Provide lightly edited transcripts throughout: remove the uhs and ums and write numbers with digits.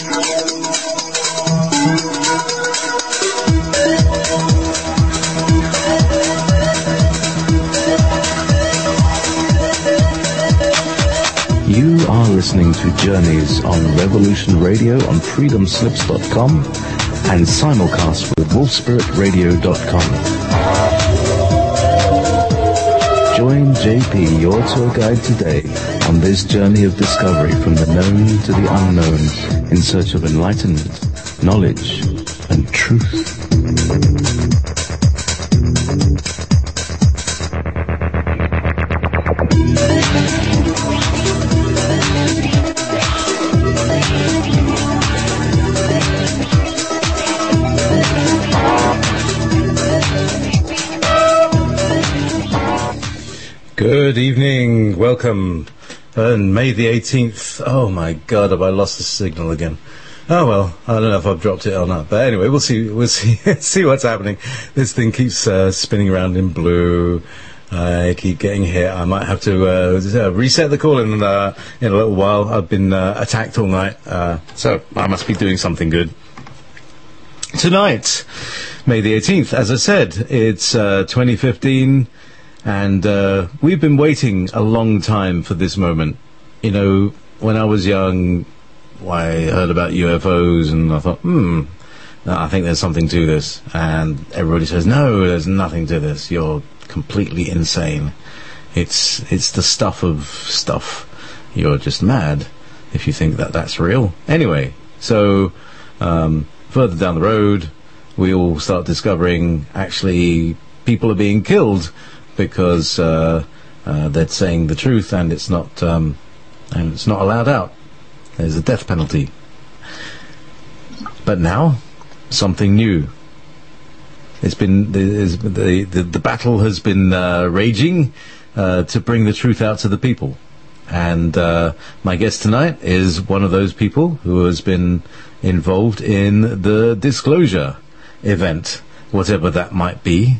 You are listening to Journeys on Revolution Radio on freedomslips.com and simulcast with wolfspiritradio.com. Join JP, your tour guide today, on this journey of discovery from the known to the unknown in search of enlightenment, knowledge, and truth. Good evening, welcome. May the 18th. Oh my God, have I lost the signal again? Oh well, I don't know if I've dropped it or not. But anyway, we'll see see what's happening. This thing keeps spinning around in blue. I keep getting hit. I might have to reset the call in a little while. I've been attacked all night, so I must be doing something good. Tonight, May the 18th, as I said, it's 2015. And we've been waiting a long time for this moment. You know, when I was young, I heard about UFOs and I thought, no, I think there's something to this. And everybody says, no, there's nothing to this. You're completely insane. It's the stuff of stuff. You're just mad if you think that that's real. Anyway, so further down the road, we all start discovering actually people are being killed because they're saying the truth, and it's not allowed out. There's a death penalty. But now, something new. It's been the battle has been raging to bring the truth out to the people, and my guest tonight is one of those people who has been involved in the disclosure event, whatever that might be.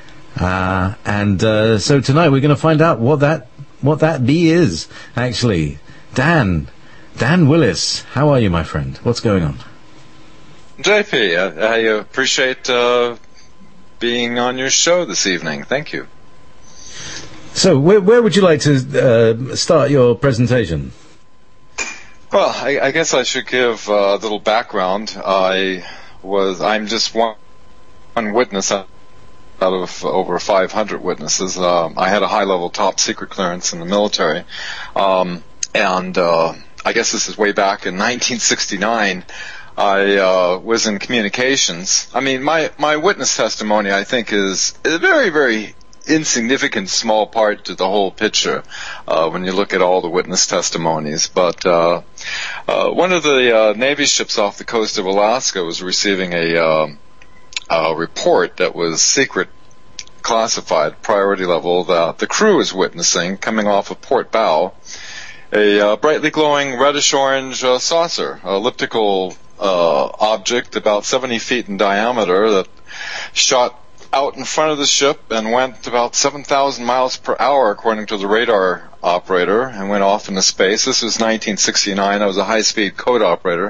So tonight we're going to find out what that bee is, actually. Dan Willis, how are you, my friend? What's going on? JP, I appreciate being on your show this evening. Thank you. So where would you like to start your presentation? Well, I guess I should give a little background. I'm just one witness out of over 500 witnesses. I had a high-level top-secret clearance in the military, and I guess this is way back in 1969. I was in communications. I mean, my witness testimony, I think, is a very, very insignificant small part to the whole picture when you look at all the witness testimonies. But one of the Navy ships off the coast of Alaska was receiving a report that was secret, classified, priority level, that the crew was witnessing coming off of port bow, a brightly glowing reddish-orange saucer, elliptical object about 70 feet in diameter that shot out in front of the ship and went about 7,000 miles per hour, according to the radar operator, and went off into space. This was 1969. I was a high-speed code operator.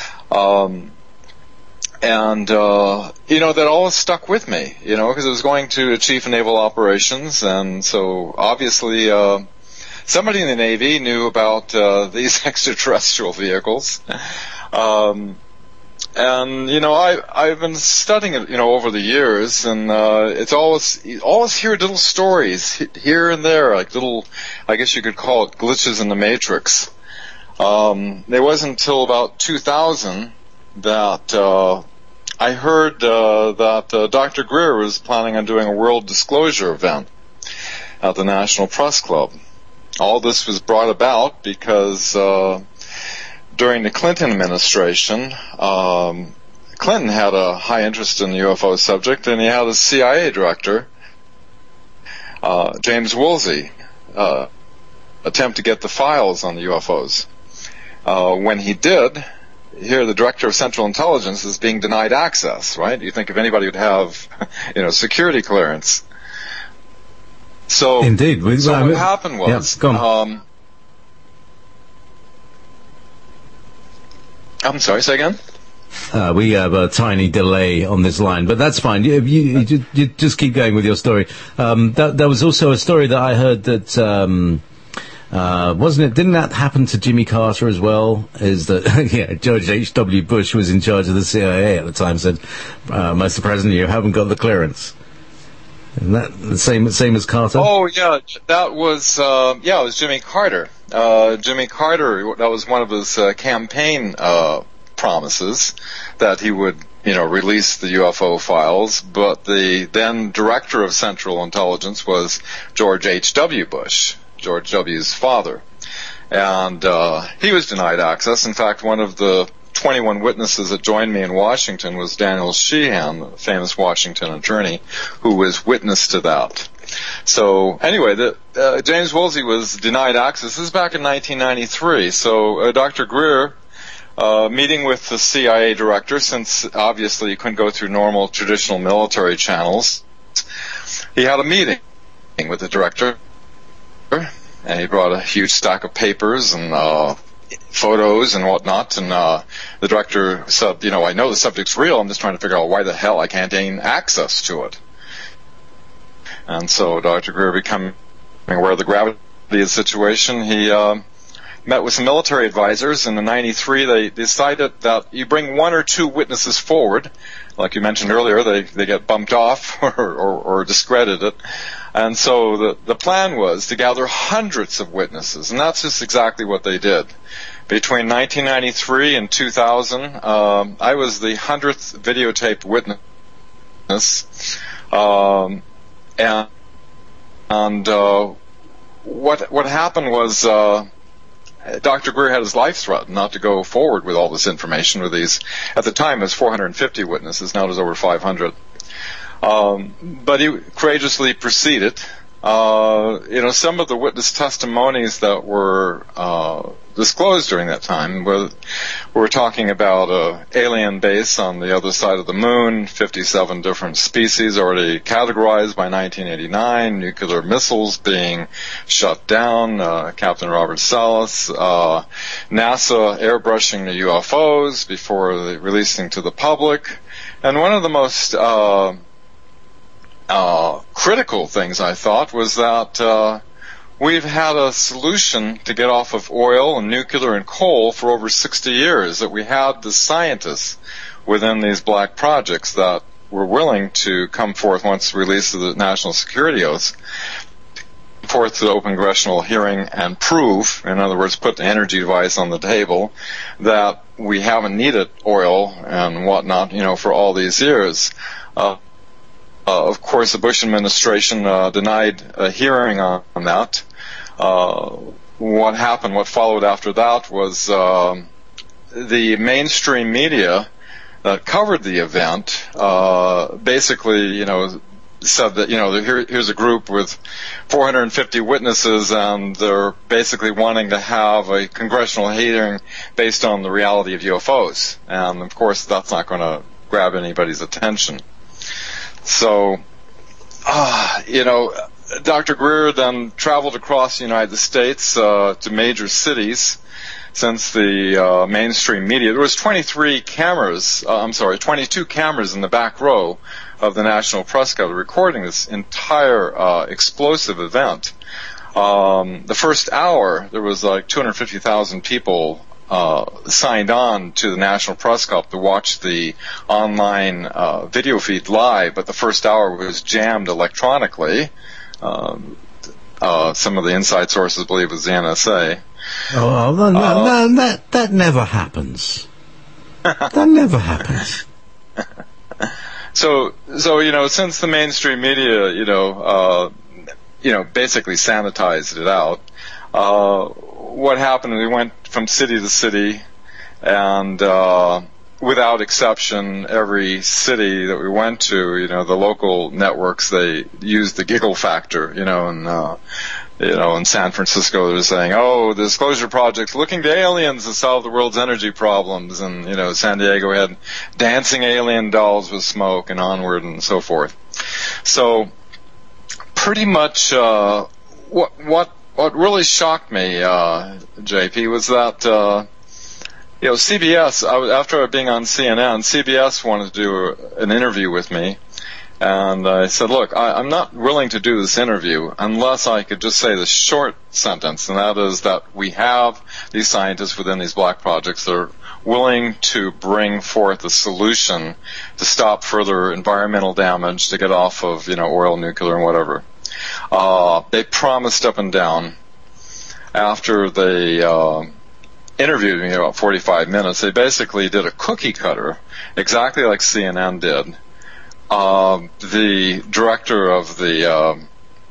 That all stuck with me, because it was going to Chief of Naval Operations, and so obviously somebody in the Navy knew about these extraterrestrial vehicles. I've been studying it, over the years, and it's always hear little stories here and there, like little, I guess you could call it glitches in the matrix. It wasn't until about 2000 that I heard that Dr. Greer was planning on doing a world disclosure event at the National Press Club. All this was brought about because during the Clinton administration, Clinton had a high interest in the UFO subject, and he had a CIA director, James Woolsey, attempt to get the files on the UFOs. When he did, here the director of Central Intelligence is being denied access, right? You think if anybody would have, security clearance. So, indeed. What happened was, I'm sorry, say again? We have a tiny delay on this line, but that's fine. You just keep going with your story. There was also a story that I heard that, wasn't it? Didn't that happen to Jimmy Carter as well? Is that, yeah, George H.W. Bush was in charge of the CIA at the time, said, Mr. President, you haven't got the clearance. Isn't that the same as Carter? Oh, yeah, that was, it was Jimmy Carter. Jimmy Carter, that was one of his campaign promises, that he would, release the UFO files, but the then director of Central Intelligence was George H.W. Bush, George W.'s father. And he was denied access. In fact, one of the 21 witnesses that joined me in Washington was Daniel Sheehan, the famous Washington attorney, who was witness to that. So anyway, James Woolsey was denied access. This is back in 1993. So Dr. Greer, meeting with the CIA director, since obviously you couldn't go through normal traditional military channels, he had a meeting with the director, and he brought a huge stack of papers and photos and whatnot, and the director said, I know the subject's real, I'm just trying to figure out why the hell I can't gain access to it. And so Dr. Greer, becoming aware of the gravity of the situation, he met with some military advisors, and in 93 they decided that you bring one or two witnesses forward, like you mentioned earlier, they get bumped off or discredited. And so the plan was to gather hundreds of witnesses, and that's just exactly what they did. Between 1993 and 2000, I was the 100th videotaped witness, what happened was Dr. Greer had his life threatened not to go forward with all this information with these. At the time, it was 450 witnesses. Now there's over 500. But he courageously proceeded. Some of the witness testimonies that were disclosed during that time we're talking about an alien base on the other side of the moon, 57 different species already categorized by 1989, nuclear missiles being shut down, Captain Robert Salas, NASA airbrushing the UFOs before releasing to the public. And one of the most critical things, I thought, was that we've had a solution to get off of oil and nuclear and coal for over 60 years, that we had the scientists within these black projects that were willing to come forth once released of the National Security Oath, forth to the open congressional hearing and prove, in other words, put the energy device on the table, that we haven't needed oil and whatnot, for all these years. Of course, the Bush administration denied a hearing on that. What followed after that was the mainstream media that covered the event basically, said that, here's a group with 450 witnesses, and they're basically wanting to have a congressional hearing based on the reality of UFOs. And, of course, that's not going to grab anybody's attention. So, Dr. Greer then traveled across the United States to major cities. Since the mainstream media, there was 22 cameras in the back row of the National Press Club recording this entire explosive event. The first hour, there was like 250,000 people signed on to the National Press Club to watch the online video feed live, but the first hour was jammed electronically. Some of the inside sources believe it was the NSA. That never happens. That never happens. So since the mainstream media, basically sanitized it out, what happened, we went from city to city, and without exception, every city that we went to, the local networks, they used the giggle factor, in San Francisco they're saying, the Disclosure Project's looking to aliens to solve the world's energy problems, and, San Diego had dancing alien dolls with smoke and onward and so forth. So, pretty much, what really shocked me, JP, was that CBS, after being on CNN, CBS wanted to do an interview with me. And I said, look, I'm not willing to do this interview unless I could just say the short sentence, and that is that we have these scientists within these black projects that are willing to bring forth a solution to stop further environmental damage, to get off of, oil, nuclear, and whatever. They promised up and down. After they interviewed me about 45 minutes, they basically did a cookie cutter, exactly like CNN did. The director of the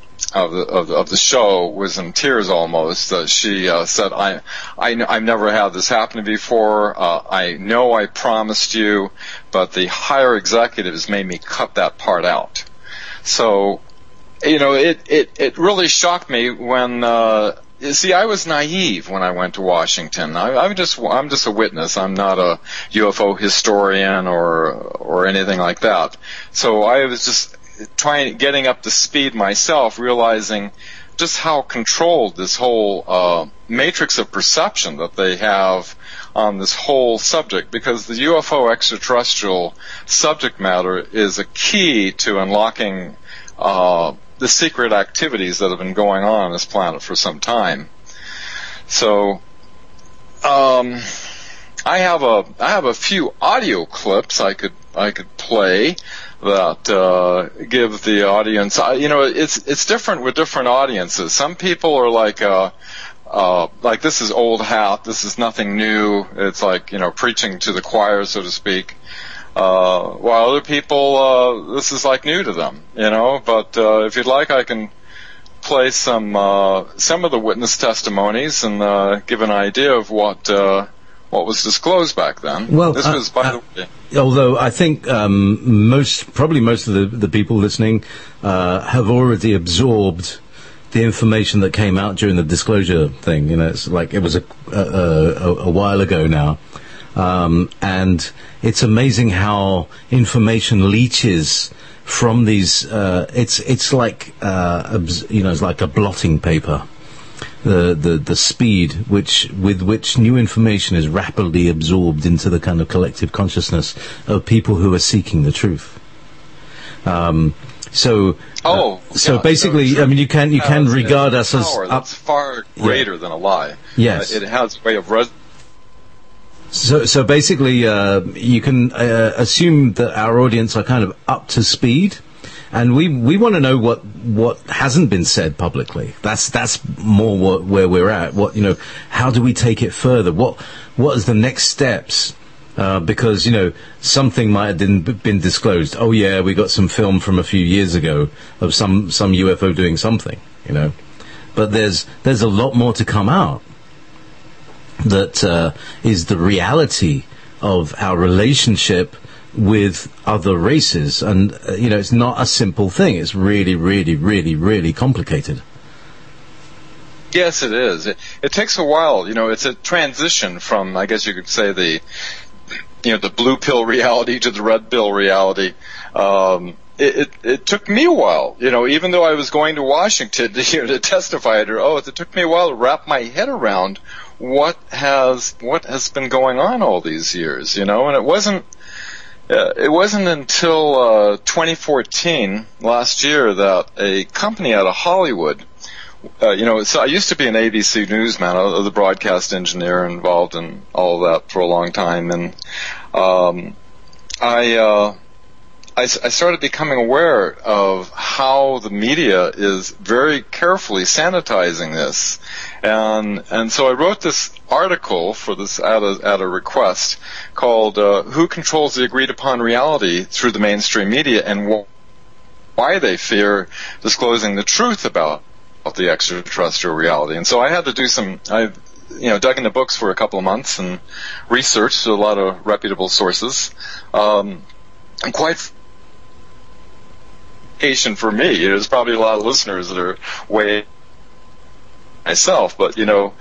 show was in tears almost. She said, I've never had this happen before. I know I promised you, but the higher executives made me cut that part out. So, it really shocked me when, I was naive when I went to Washington. I'm just a witness. I'm not a UFO historian or anything like that. So I was just getting up to speed myself, realizing just how controlled this whole matrix of perception that they have on this whole subject, because the UFO extraterrestrial subject matter is a key to unlocking the secret activities that have been going on this planet for some time. So, I have a few audio clips I could play that give the audience. It's different with different audiences. Some people are like this is old hat. This is nothing new. It's like preaching to the choir, so to speak. While other people, this is like new to them, but if you'd like, I can play some of the witness testimonies and give an idea of what was disclosed back then. Well, this was, by the way. Although I think most of the people listening have already absorbed the information that came out during the disclosure thing. It's like it was a while ago now. And it's amazing how information leaches from these. It's like it's like a blotting paper. The speed with which new information is rapidly absorbed into the kind of collective consciousness of people who are seeking the truth. So basically, you can regard us as that's far greater than a lie. Yes, it has a way of. So basically, you can assume that our audience are kind of up to speed, and we want to know what hasn't been said publicly. That's more where we're at. How do we take it further? What is the next steps? Because something might have been disclosed. Oh yeah, we got some film from a few years ago of some UFO doing something. But there's a lot more to come out. That is the reality of our relationship with other races. And, it's not a simple thing. It's really, really, really, really complicated. Yes, it is. It takes a while. It's a transition from, I guess you could say, the blue pill reality to the red pill reality. It took me a while, even though I was going to Washington to testify at her oath. It took me a while to wrap my head around what has been going on all these years, and it wasn't until 2014, last year, that a company out of Hollywood, so I used to be an ABC newsman, I was a broadcast engineer involved in all of that for a long time, and I started becoming aware of how the media is very carefully sanitizing this, and so I wrote this article for this at a request called "Who Controls the Agreed Upon Reality Through the Mainstream Media and Why They Fear Disclosing the Truth About the Extraterrestrial Reality." And so I had to do I dug into books for a couple of months and researched a lot of reputable sources. And quite for me, there's probably a lot of listeners that are way myself, but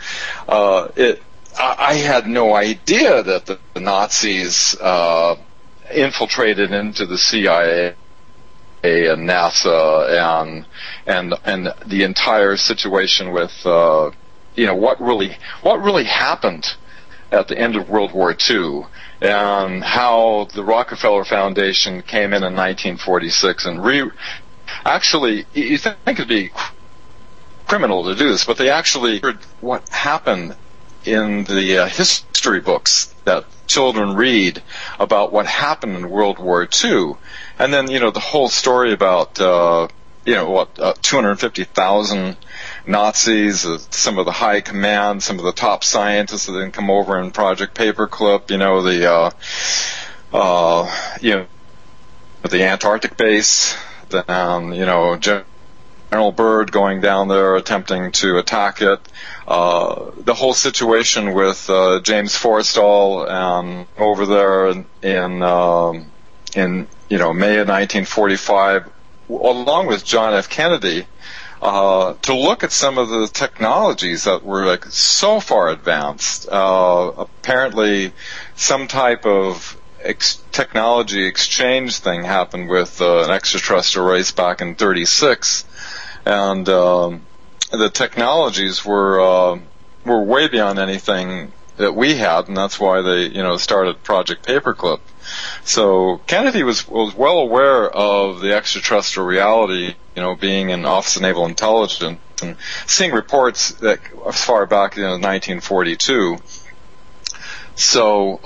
I had no idea that the Nazis infiltrated into the CIA and NASA and the entire situation with what really happened at the end of World War II, and how the Rockefeller Foundation came in 1946 and actually, you think it'd be criminal to do this, but they actually heard what happened in the history books that children read about what happened in World War II. And then, the whole story about, 250,000 Nazis, some of the high command, some of the top scientists that didn't come over in Project Paperclip, the Antarctic base, then, General Byrd going down there attempting to attack it, the whole situation with James Forrestal over there in May of 1945, along with John F. Kennedy, to look at some of the technologies that were so far advanced. Apparently, some type of technology exchange thing happened with an extraterrestrial race back in '36. And the technologies were way beyond anything that we had, and that's why they, started Project Paperclip. So Kennedy was well aware of the extraterrestrial reality, being in Office of Naval Intelligence and seeing reports that as far back, 1942. So,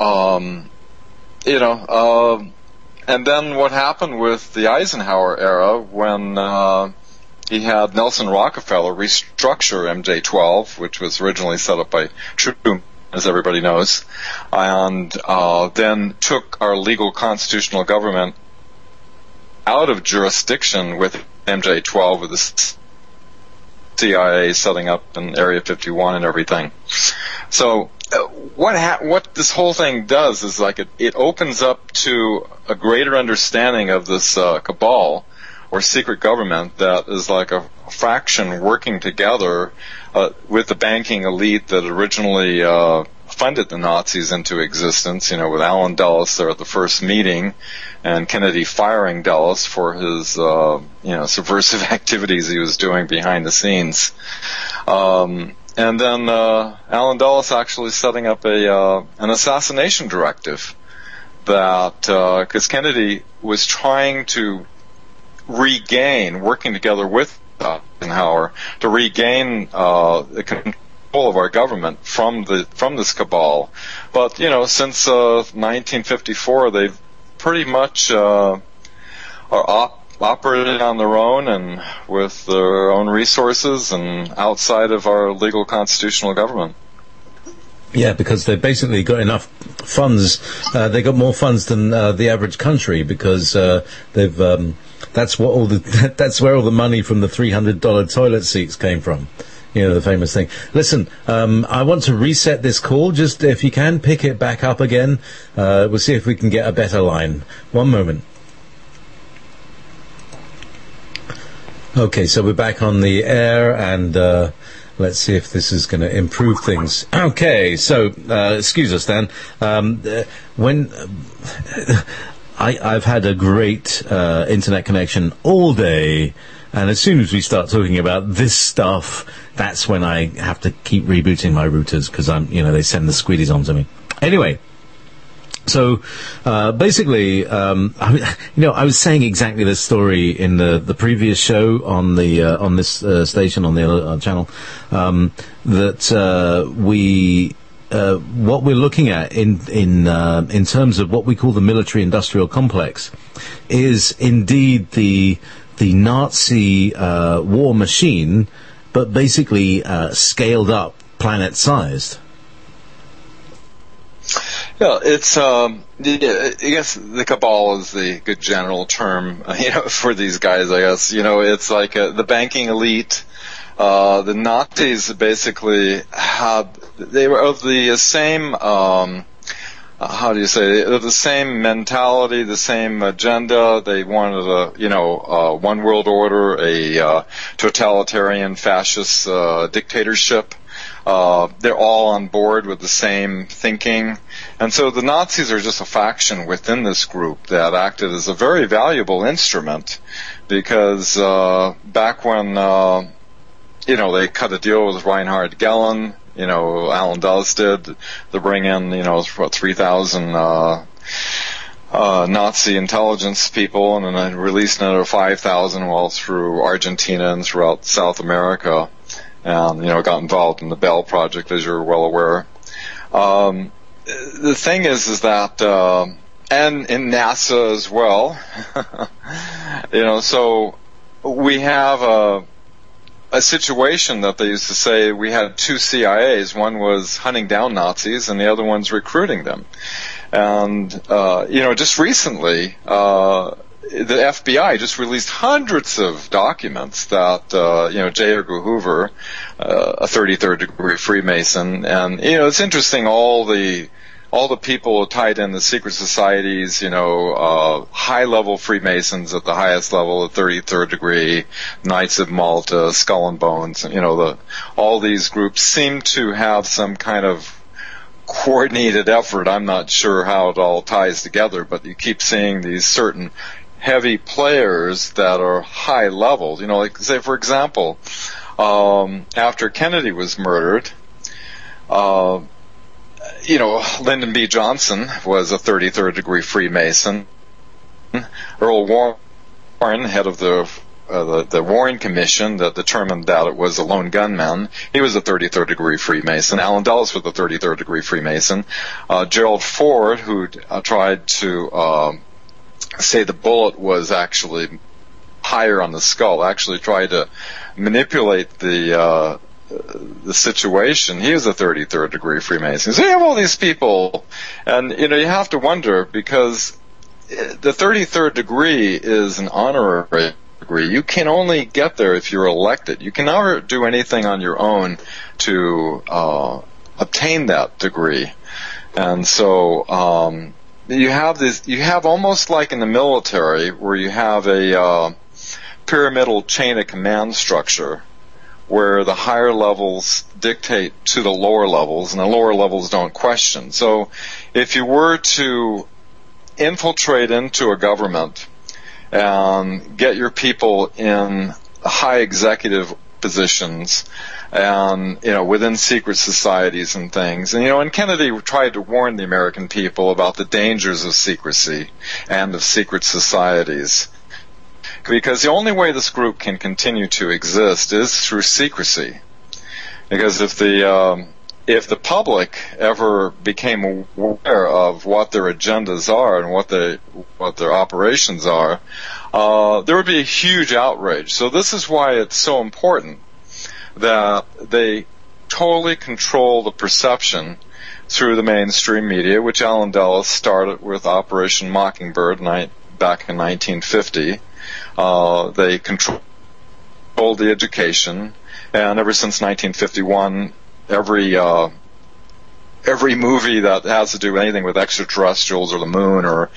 and then what happened with the Eisenhower era when he had Nelson Rockefeller restructure MJ-12, which was originally set up by Truman, as everybody knows, and then took our legal constitutional government out of jurisdiction with MJ-12, with the CIA setting up in Area 51 and everything. So what this whole thing does is it opens up to a greater understanding of this cabal, or secret government, that is like a fraction working together with the banking elite that originally funded the Nazis into existence, with Allen Dulles there at the first meeting, and Kennedy firing Dulles for his, subversive activities he was doing behind the scenes. And then Allen Dulles actually setting up an assassination directive that, because Kennedy was trying to working together with Eisenhower to regain the control of our government from this cabal. But since 1954, they've pretty much are operating on their own and with their own resources and outside of our legal constitutional government. Yeah, because they've basically got enough funds. They got more funds than the average country, because they've. That's where all the money from the $300 toilet seats came from. The famous thing. Listen, I want to reset this call. Just if you can pick it back up again, we'll see if we can get a better line. One moment. Okay, so we're back on the air, and let's see if this is going to improve things. Okay, so excuse us, Dan. I've had a great internet connection all day, and as soon as we start talking about this stuff, that's when I have to keep rebooting my routers, because they send the squeedies on to me. Anyway, so basically, I was saying exactly this story in the previous show on the on this station, on the other channel, that we. What we're looking at in terms of what we call the military-industrial complex is indeed the Nazi war machine, but basically scaled up, planet-sized. Yeah, it's I guess the cabal is the good general term, for these guys. I guess it's like the banking elite. The Nazis basically they were of the same, the same mentality, the same agenda. They wanted a one world order, a totalitarian fascist dictatorship. They're all on board with the same thinking. And so the Nazis are just a faction within this group that acted as a very valuable instrument, because back when they cut a deal with Reinhard Gehlen, Alan Dulles did, to bring in, 3,000, Nazi intelligence people, and then I released another 5,000 through Argentina and throughout South America, and, got involved in the Bell Project, as you're well aware. The thing is that, and in NASA as well, so we have a situation that they used to say we had two CIAs. One was hunting down Nazis and the other one's recruiting them. And, just recently, the FBI just released hundreds of documents that, J. Edgar Hoover, a 33rd degree Freemason, and, it's interesting, all the people tied in the secret societies, high-level Freemasons at the highest level, the 33rd degree, Knights of Malta, Skull and Bones, all these groups seem to have some kind of coordinated effort. I'm not sure how it all ties together, but you keep seeing these certain heavy players that are high levels. Like, say, for example, after Kennedy was murdered, Lyndon B. Johnson was a 33rd degree Freemason. Earl Warren, head of the Warren Commission that determined that it was a lone gunman, he was a 33rd degree Freemason. Alan Dulles was a 33rd degree Freemason. Gerald Ford, who tried to say the bullet was actually higher on the skull, actually tried to manipulate the situation. He was a 33rd degree Freemason. So you have all these people, and you have to wonder, because the 33rd degree is an honorary degree. You can only get there if you're elected. You can never do anything on your own to obtain that degree. And so you have almost like in the military, where you have a pyramidal chain of command structure, where the higher levels dictate to the lower levels, and the lower levels don't question. So if you were to infiltrate into a government and get your people in high executive positions and, within secret societies and things, and Kennedy tried to warn the American people about the dangers of secrecy and of secret societies, because the only way this group can continue to exist is through secrecy. Because if the public ever became aware of what their agendas are and what their operations are, there would be a huge outrage. So this is why it's so important that they totally control the perception through the mainstream media, which Alan Dulles started with Operation Mockingbird back in 1950. They controlled the education, and ever since 1951, every movie that has to do with anything with extraterrestrials or the moon or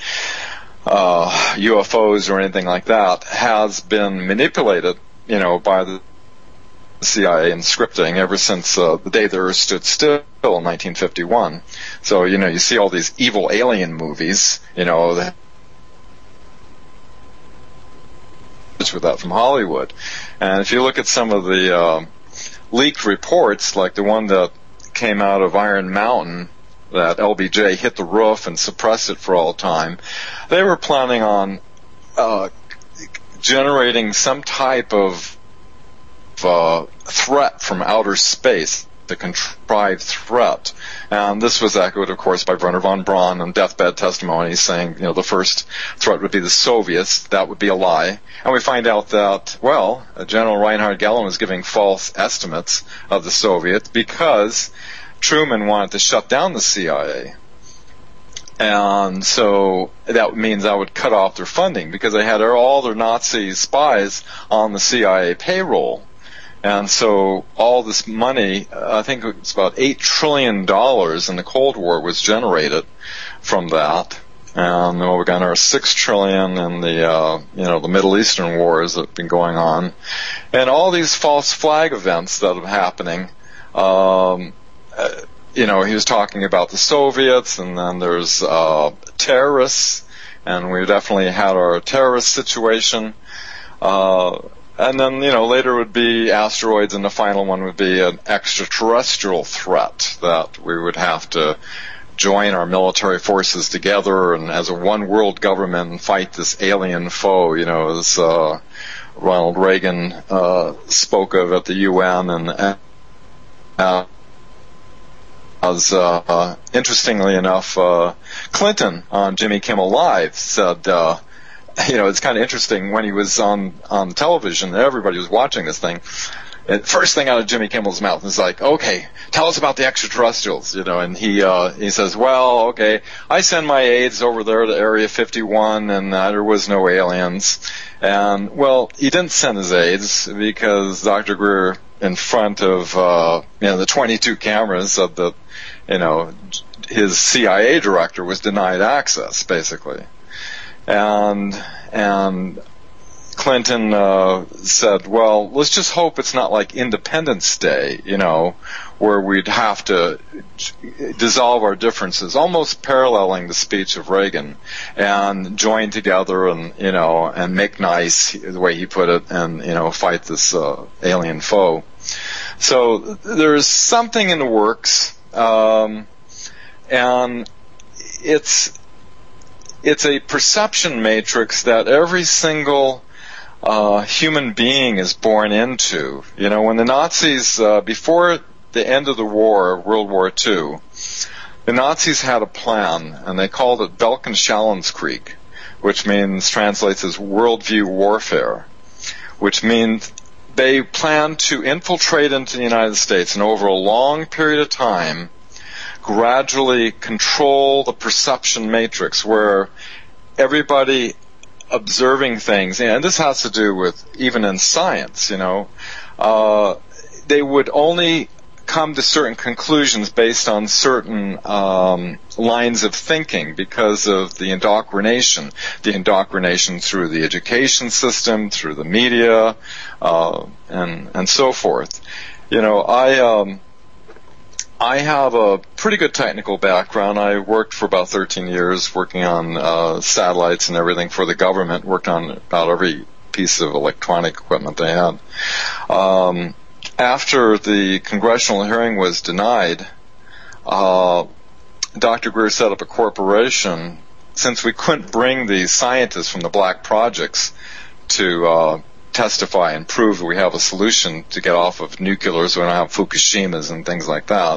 UFOs or anything like that has been manipulated, by the CIA and scripting ever since the day the Earth stood still in 1951. So, you see all these evil alien movies, with that from Hollywood. And if you look at some of the leaked reports, like the one that came out of Iron Mountain, that LBJ hit the roof and suppressed it for all time, they were planning on generating some type of threat from outer space, the contrived threat. And this was echoed, of course, by Wernher von Braun on deathbed testimony, saying, the first threat would be the Soviets. That would be a lie. And we find out that, General Reinhard Gehlen was giving false estimates of the Soviets because Truman wanted to shut down the CIA. And so that means that would cut off their funding, because they had all their Nazi spies on the CIA payroll. And so all this money, I think it's about $8 trillion in the Cold War was generated from that. And we're going to our $6 trillion in the Middle Eastern wars that have been going on. And all these false flag events that are happening, he was talking about the Soviets, and then there's terrorists, and we definitely had our terrorist situation. And then, later would be asteroids, and the final one would be an extraterrestrial threat that we would have to join our military forces together and as a one world government fight this alien foe, as Ronald Reagan spoke of at the UN, and as interestingly enough, Clinton on Jimmy Kimmel Live said, it's kind of interesting when he was on television, everybody was watching this thing. And first thing out of Jimmy Kimmel's mouth is like, okay, tell us about the extraterrestrials, and he says, well, okay, I send my aides over there to Area 51 and there was no aliens. And, well, he didn't send his aides because Dr. Greer, in front of, the 22 cameras, said that, his CIA director was denied access, basically. And Clinton said, well, let's just hope it's not like Independence Day, where we'd have to dissolve our differences, almost paralleling the speech of Reagan, and join together and make nice, the way he put it, and, fight this alien foe. So there's something in the works, and it's a perception matrix that every single human being is born into. When the Nazis, before the end of the war, World War II, the Nazis had a plan, and they called it Balkenschallenskrieg, which translates as worldview warfare, which means they planned to infiltrate into the United States and over a long period of time gradually control the perception matrix where everybody observing things, and this has to do with even in science, they would only come to certain conclusions based on certain lines of thinking because of the indoctrination through the education system, through the media, and so forth. I have a pretty good technical background. I worked for about 13 years working on satellites and everything for the government, worked on about every piece of electronic equipment they had. After the congressional hearing was denied, Dr. Greer set up a corporation. Since we couldn't bring the scientists from the black projects to testify and prove that we have a solution to get off of nuclear so we don't have Fukushimas and things like that,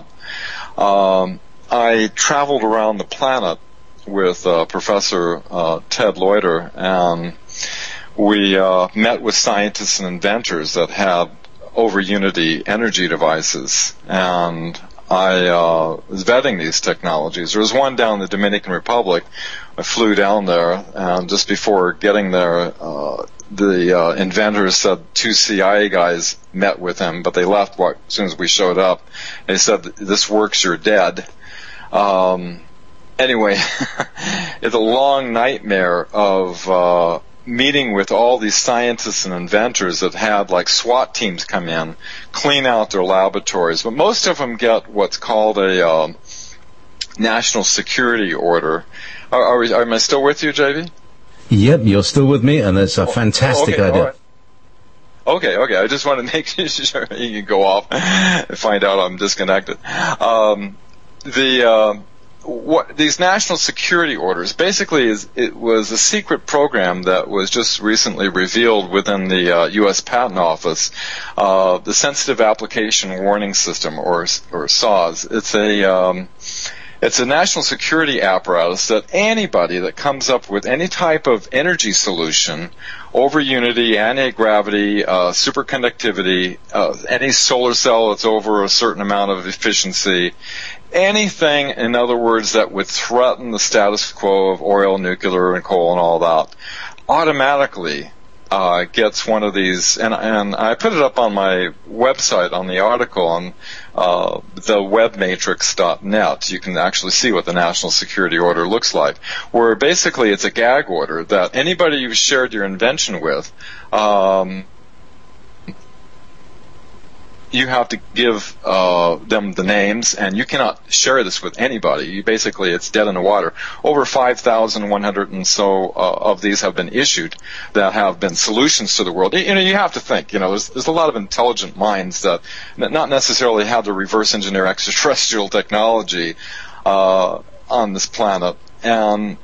I traveled around the planet with Professor Ted Loiter, and we met with scientists and inventors that had over Unity energy devices, and I was vetting these technologies. There was one down in the Dominican Republic. I flew down there, and just before getting there, the inventors said 2 CIA guys met with him, but they left as soon as we showed up. They said, "This works, you're dead." Anyway, it's a long nightmare of meeting with all these scientists and inventors that had like SWAT teams come in, clean out their laboratories, but most of them get what's called a national security order. Am I still with you, JV? Yep, you're still with me, and it's a fantastic idea. Right. Okay. I just want to make sure you can go off and find out I'm disconnected. These national security orders basically it was a secret program that was just recently revealed within the U.S. Patent Office, the Sensitive Application Warning System, or SAWS. It's a national security apparatus that anybody that comes up with any type of energy solution over Unity, anti-gravity, superconductivity, any solar cell that's over a certain amount of efficiency, anything, in other words, that would threaten the status quo of oil, nuclear, and coal and all that, automatically gets one of these, and I put it up on my website on the article on thewebmatrix.net. You can actually see what the national security order looks like, where basically it's a gag order that anybody you've shared your invention with you have to give them the names, and you cannot share this with anybody. You basically, it's dead in the water. Over 5,100 and so of these have been issued that have been solutions to the world. You have to think. There's a lot of intelligent minds that not necessarily have to reverse engineer extraterrestrial technology on this planet, and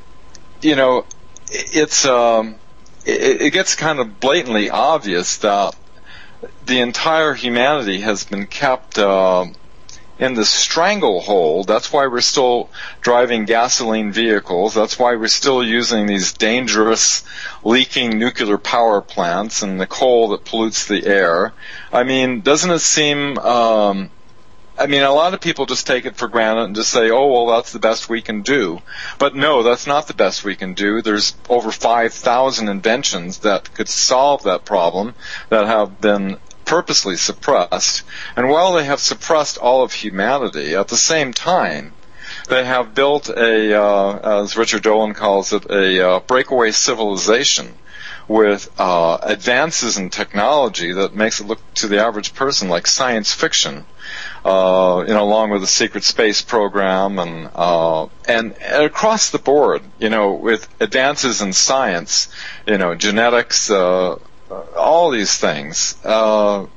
it gets kind of blatantly obvious that the entire humanity has been kept in the stranglehold. That's why we're still driving gasoline vehicles. That's why we're still using these dangerous leaking nuclear power plants and the coal that pollutes the air. I mean, doesn't it seem... a lot of people just take it for granted and just say, oh, well, that's the best we can do. But no, that's not the best we can do. There's over 5,000 inventions that could solve that problem that have been purposely suppressed. And while they have suppressed all of humanity, at the same time, they have built as Richard Dolan calls it, a breakaway civilization with advances in technology that makes it look to the average person like science fiction. Along with the secret space program and across the board, with advances in science, genetics, all these things. I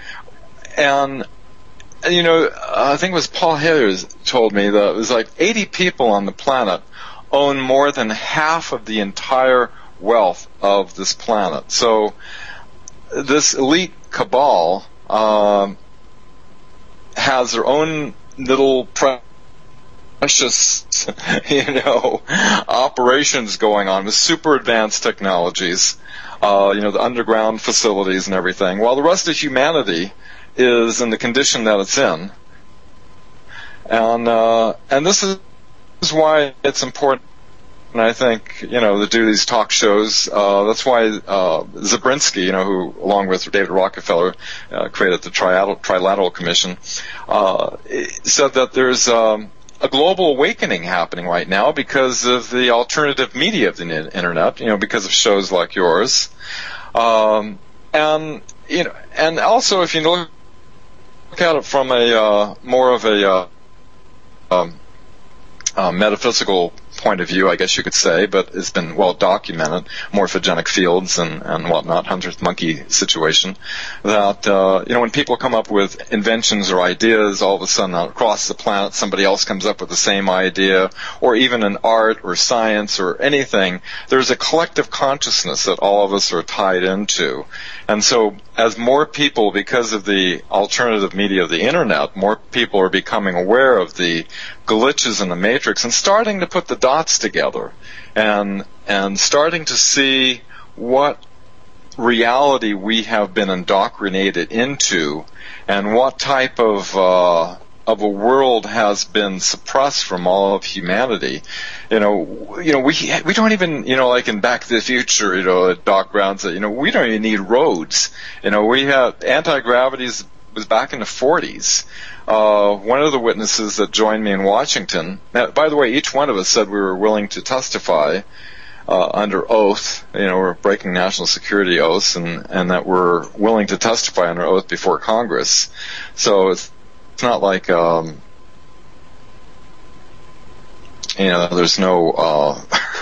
think it was Paul Heyers told me that it was like 80 people on the planet own more than half of the entire wealth of this planet. So this elite cabal has their own little precious, operations going on with super advanced technologies, the underground facilities and everything, while the rest of humanity is in the condition that it's in. And this is why it's important, I think, to do these talk shows. That's why Zabrinsky, who, along with David Rockefeller, created the Trilateral Commission, said that there's a global awakening happening right now because of the alternative media of the internet, because of shows like yours. And also if you look at it from a more of a metaphysical point of view, I guess you could say, but it's been well documented, morphogenic fields and whatnot, hunter's monkey situation, that, when people come up with inventions or ideas, all of a sudden across the planet somebody else comes up with the same idea, or even in art or science or anything, there's a collective consciousness that all of us are tied into. And so as more people, because of the alternative media of the internet, more people are becoming aware of the glitches in the matrix and starting to put the dots together and starting to see what reality we have been indoctrinated into and what type of a world has been suppressed from all of humanity. We don't even, like in Back to the Future, Doc Brown said, we don't even need roads. We have anti-gravity was back in the 40s. One of the witnesses that joined me in Washington, now, by the way, each one of us said we were willing to testify under oath, we're breaking national security oaths, and that we're willing to testify under oath before Congress. So it's not like, there's no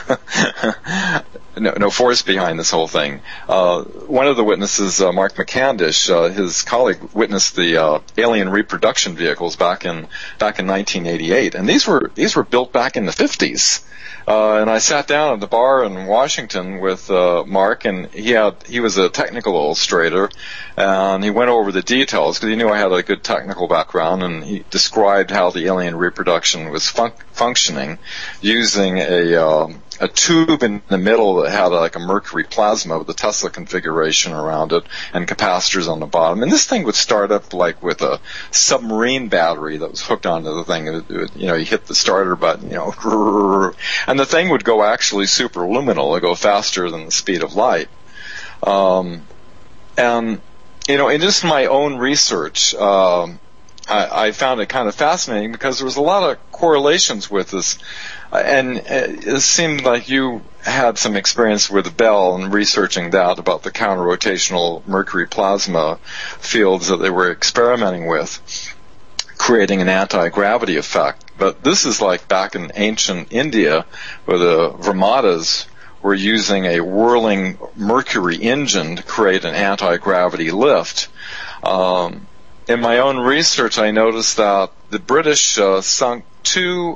no force behind this whole thing. One of the witnesses, Mark McCandish, his colleague witnessed the alien reproduction vehicles back in 1988, and these were built back in the 50s. And I sat down at the bar in Washington with Mark, and he was a technical illustrator, and he went over the details because he knew I had a good technical background, and he described how the alien reproduction was functioning using a tube in the middle that had like a mercury plasma with a Tesla configuration around it and capacitors on the bottom. And this thing would start up like with a submarine battery that was hooked onto the thing. You hit the starter button, and the thing would go actually superluminal. It would go faster than the speed of light. And in just my own research, I found it kind of fascinating because there was a lot of correlations with this. And it seemed like you had some experience with Bell and researching that about the counter-rotational mercury plasma fields that they were experimenting with, creating an anti-gravity effect. But this is like back in ancient India, where the Brahmanas were using a whirling mercury engine to create an anti-gravity lift. In my own research, I noticed that the British sunk two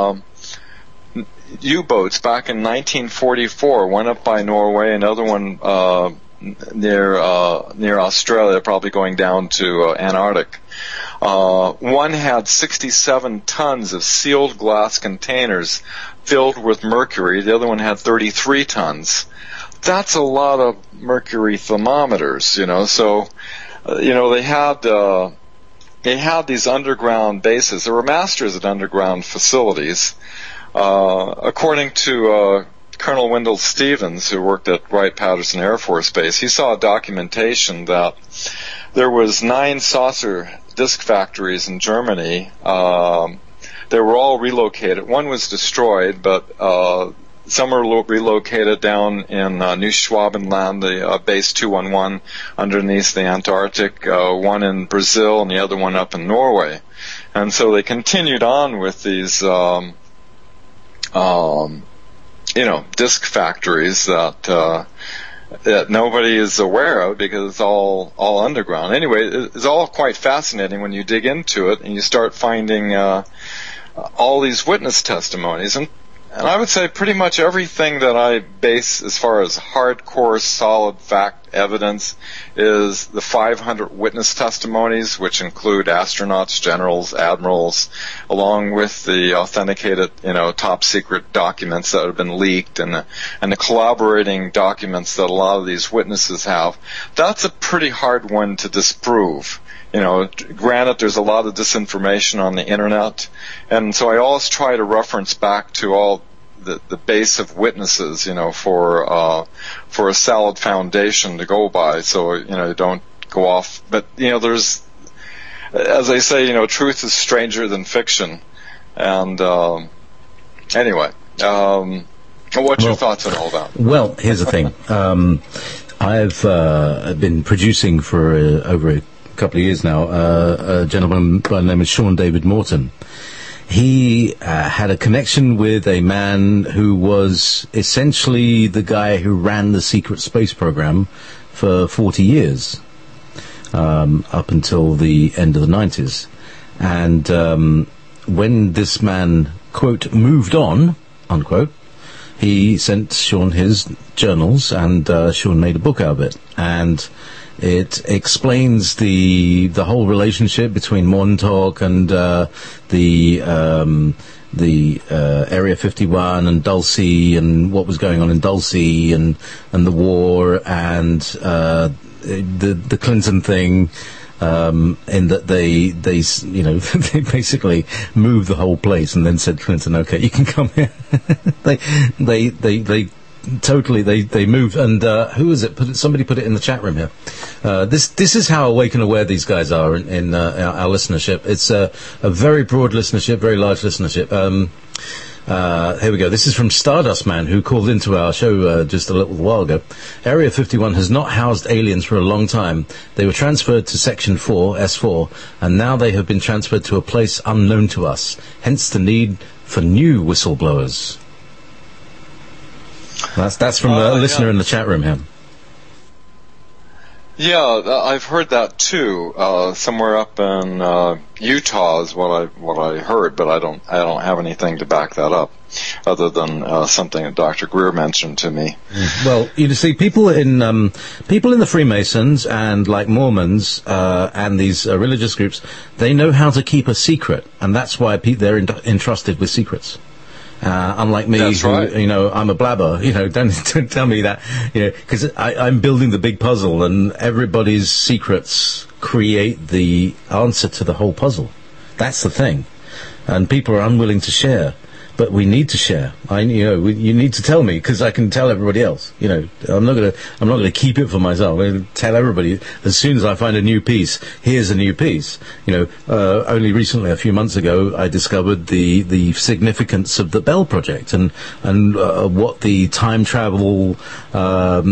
U-boats back in 1944, one up by Norway, another one near Australia, probably going down to Antarctic. One had 67 tons of sealed glass containers filled with mercury. The other one had 33 tons. That's a lot of mercury thermometers, you know. So, they had these underground bases. They were masters at underground facilities. According to Colonel Wendell Stevens, who worked at Wright-Patterson Air Force Base, he saw documentation that there was 9 saucer disk factories in Germany. They were all relocated. One was destroyed, but some are relocated down in New Schwabenland, the base 211 underneath the Antarctic, one in Brazil and the other one up in Norway. And so they continued on with these disk factories that nobody is aware of because it's all underground. Anyway, it's all quite fascinating when you dig into it and you start finding all these witness testimonies. And I would say pretty much everything that I base as far as hardcore, solid fact evidence is the 500 witness testimonies, which include astronauts, generals, admirals, along with the authenticated, top secret documents that have been leaked and the collaborating documents that a lot of these witnesses have. That's a pretty hard one to disprove. Granted, there's a lot of disinformation on the internet, and so I always try to reference back to all the base of witnesses, for a solid foundation to go by, so you don't go off. But there's, as they say, truth is stranger than fiction. And anyway, what's your thoughts on all that? Well, here's the thing. I've been producing for over a couple of years now, a gentleman by the name of Sean David Morton. He had a connection with a man who was essentially the guy who ran the secret space program for 40 years, up until the end of the 90s. And when this man, quote, moved on, unquote, he sent Sean his journals, and Sean made a book out of it. And it explains the whole relationship between Montauk and the Area 51 and Dulce, and what was going on in Dulce, and the war, and the Clinton thing, in that they they basically moved the whole place and then said, Clinton, okay, you can come here. they totally they moved. And who was it? Somebody put it in the chat room here. This is how awake and aware these guys are in our listenership. It's a very broad listenership, very large listenership. Here we go. This is from Stardust Man, who called into our show just a little while ago. Area 51 has not housed aliens for a long time. They were transferred to Section 4, S4, and now they have been transferred to a place unknown to us. Hence the need for new whistleblowers. That's from a listener in the chat room here. Yeah, I've heard that too. Somewhere up in Utah is what I heard, but I don't have anything to back that up, other than something that Dr. Greer mentioned to me. Well, you see, people in the Freemasons and like Mormons and these religious groups, they know how to keep a secret, and that's why they're entrusted with secrets. Unlike me, That's who, right. I'm a blabber, don't tell me that, because I'm building the big puzzle, and everybody's secrets create the answer to the whole puzzle. That's the thing. And people are unwilling to share. but we need to share. You need to tell me because I can tell everybody else. I'm not gonna keep it for myself. I'm gonna tell everybody as soon as I find a new piece. Here's a new piece. Only recently, a few months ago, I discovered the significance of the Bell Project and what the time travel. What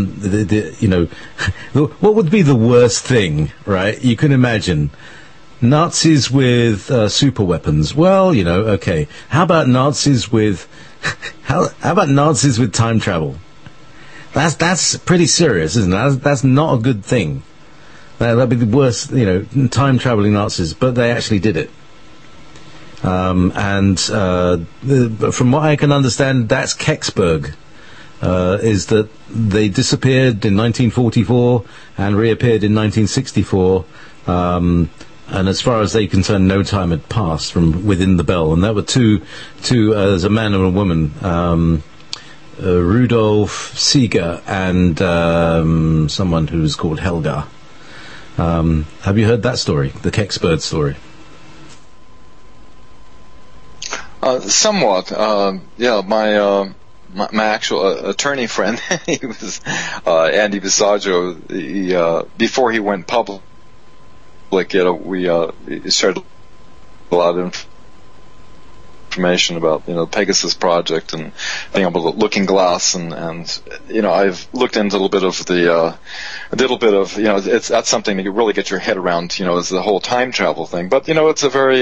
would be the worst thing, right? You can imagine. Nazis with super weapons. Well, okay. How about Nazis with how about Nazis with time travel? That's pretty serious, isn't it? That's not a good thing. That'd be the worst, time traveling Nazis. But they actually did it. From what I can understand, that's Kecksburg. Is that they disappeared in 1944 and reappeared in 1964. And as far as they concerned, no time had passed from within the Bell. And that were two there's a man and a woman, Rudolf Seeger and someone who was called Helga. Have you heard that story, the Kecksburg story? Somewhat. My actual attorney friend, he was Andy Visaggio. Before he went public, we shared a lot of information about the Pegasus project and being able to Looking Glass and I've looked into a little bit of that's something that you really get your head around, is the whole time travel thing. But it's a very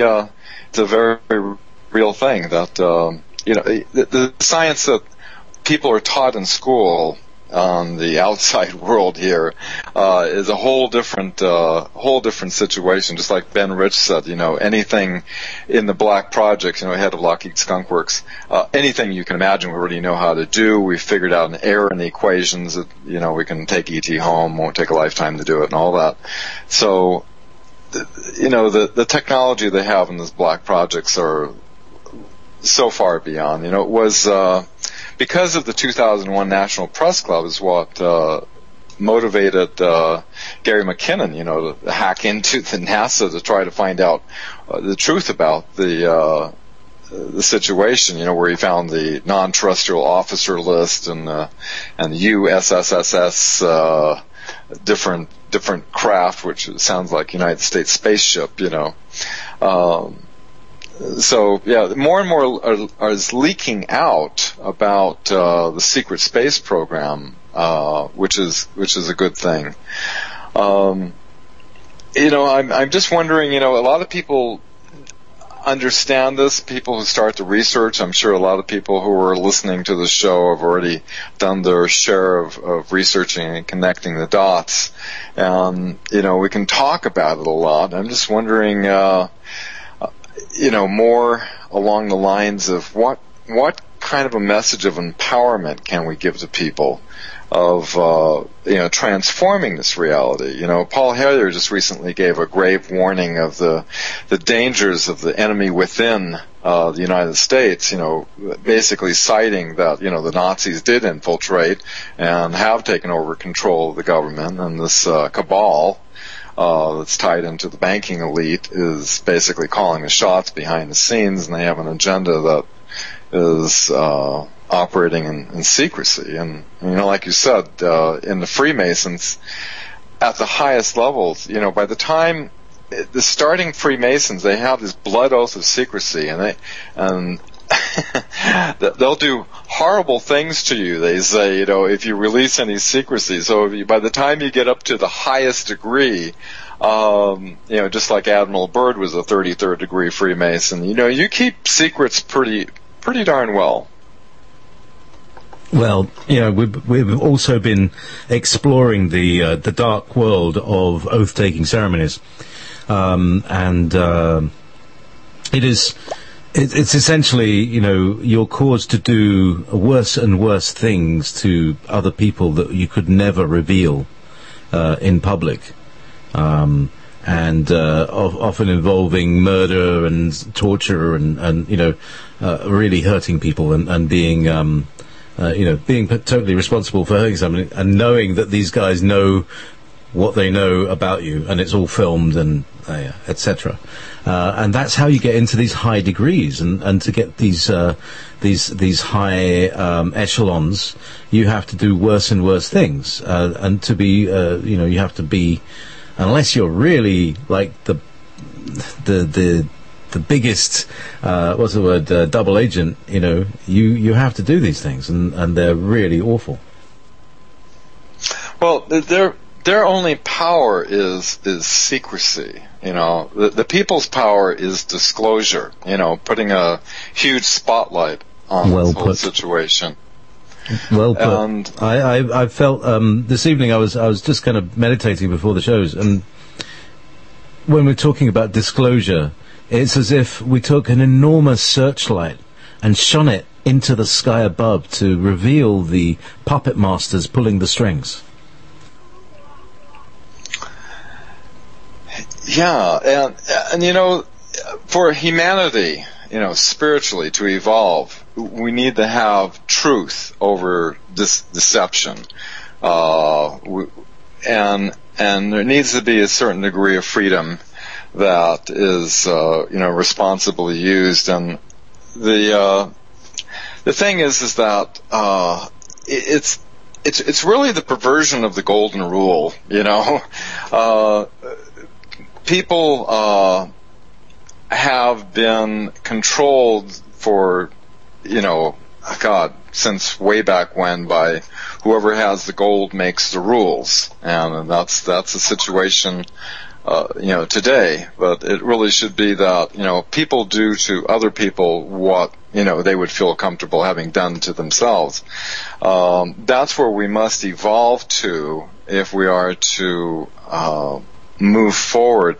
real thing that the science that people are taught in school on the outside world here is a whole different situation. Just like Ben Rich said, anything in the Black Project, head of Lockheed Skunk Works, anything you can imagine, we already know how to do. We've figured out an error in the equations that we can take ET home, won't take a lifetime to do it, and all that. So, the technology they have in these Black Projects are so far beyond. It was because of the 2001 National Press Club is what motivated Gary McKinnon, to hack into the NASA to try to find out the truth about the situation. Where he found the non-terrestrial officer list and the USSS different craft, which sounds like United States spaceship. So more and more is leaking out about the secret space program, which is a good thing. I'm just wondering. A lot of people understand this. People who start to research. I'm sure a lot of people who are listening to the show have already done their share of researching and connecting the dots. And we can talk about it a lot. I'm just wondering. More along the lines of what kind of a message of empowerment can we give to people of, transforming this reality. Paul Hellyer just recently gave a grave warning of the dangers of the enemy within the United States, basically citing that, the Nazis did infiltrate and have taken over control of the government, and this cabal that's tied into the banking elite is basically calling the shots behind the scenes, and they have an agenda that is operating in secrecy. And like you said, in the Freemasons, at the highest levels, by the time the starting Freemasons, they have this blood oath of secrecy, and they'll do horrible things to you. They say, if you release any secrecy. So by the time you get up to the highest degree, just like Admiral Byrd was a 33rd degree Freemason, you keep secrets pretty darn well. Well, we've also been exploring the dark world of oath-taking ceremonies, and it is. It's essentially, you're caused to do worse and worse things to other people that you could never reveal in public, and often involving murder and torture and really hurting people and being being totally responsible for hurting somebody, and knowing that these guys know what they know about you, and it's all filmed and etc. And that's how you get into these high degrees, and to get these high echelons, you have to do worse and worse things, and to be you have to be, unless you're really like the biggest what's the word, double agent, you have to do these things, and they're really awful. Well, their only power is secrecy. The people's power is disclosure. Putting a huge spotlight on this whole situation. Well put. And I felt this evening I was just kind of meditating before the shows, and when we're talking about disclosure, it's as if we took an enormous searchlight and shone it into the sky above to reveal the puppet masters pulling the strings. Yeah, and for humanity, spiritually to evolve, we need to have truth over this deception, and there needs to be a certain degree of freedom that is, responsibly used. And the thing is that it's really the perversion of the golden rule. People have been controlled for, since way back when by whoever has the gold makes the rules, and that's a situation, today. But it really should be that, people do to other people what, they would feel comfortable having done to themselves. That's where we must evolve to if we are to move forward,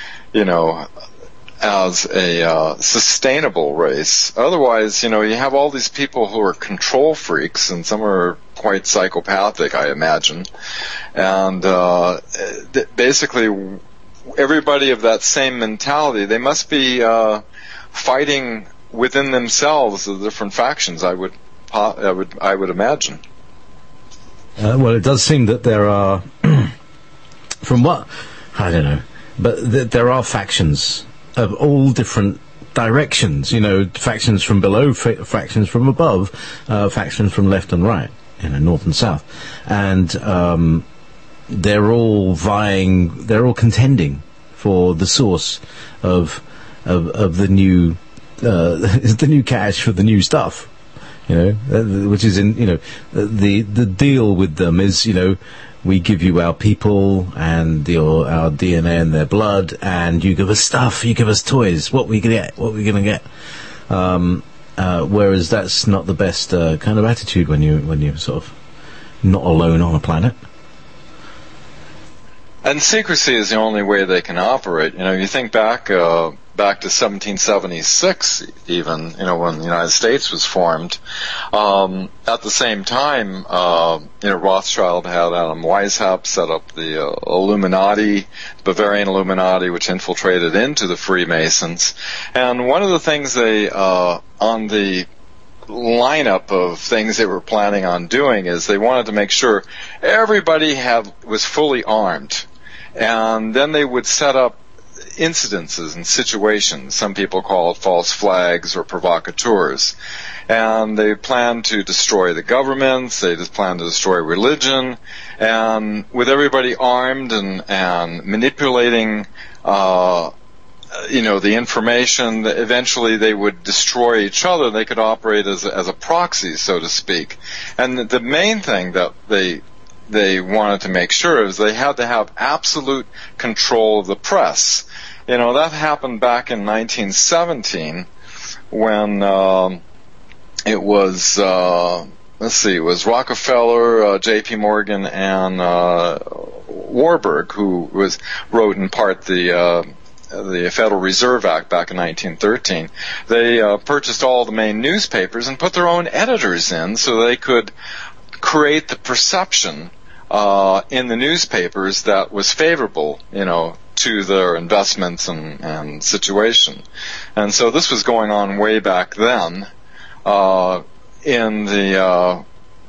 as a sustainable race. Otherwise, you have all these people who are control freaks, and some are quite psychopathic, I imagine. And basically, everybody of that same mentality, they must be fighting within themselves the different factions. I would imagine. Well, it does seem that there are, from what I don't know, but there are factions of all different directions, factions from below, factions from above, factions from left and right, north and south. And they're all contending for the source of the new the new cash for the new stuff, which is in, the deal with them is, we give you our people and our DNA and their blood, and you give us stuff, you give us toys. What we going to get? Whereas that's not the best kind of attitude when you're sort of not alone on a planet. And secrecy is the only way they can operate. You think back to 1776, even, when the United States was formed. At the same time, Rothschild had Adam Weishaupt set up the Illuminati, Bavarian Illuminati, which infiltrated into the Freemasons. And one of the things they, on the lineup of things they were planning on doing, is they wanted to make sure everybody was fully armed. And then they would set up incidences and situations. Some people call it false flags or provocateurs. And they plan to destroy the governments, they just plan to destroy religion, and with everybody armed and manipulating the information, eventually they would destroy each other. They could operate as a proxy, so to speak. And the main thing that they wanted to make sure is they had to have absolute control of the press. That happened back in 1917 when it was it was Rockefeller, J.P. Morgan, and Warburg who wrote in part the Federal Reserve Act back in 1913. They purchased all the main newspapers and put their own editors in so they could create the perception in the newspapers that was favorable, to their investments and situation. And so this was going on way back then, in the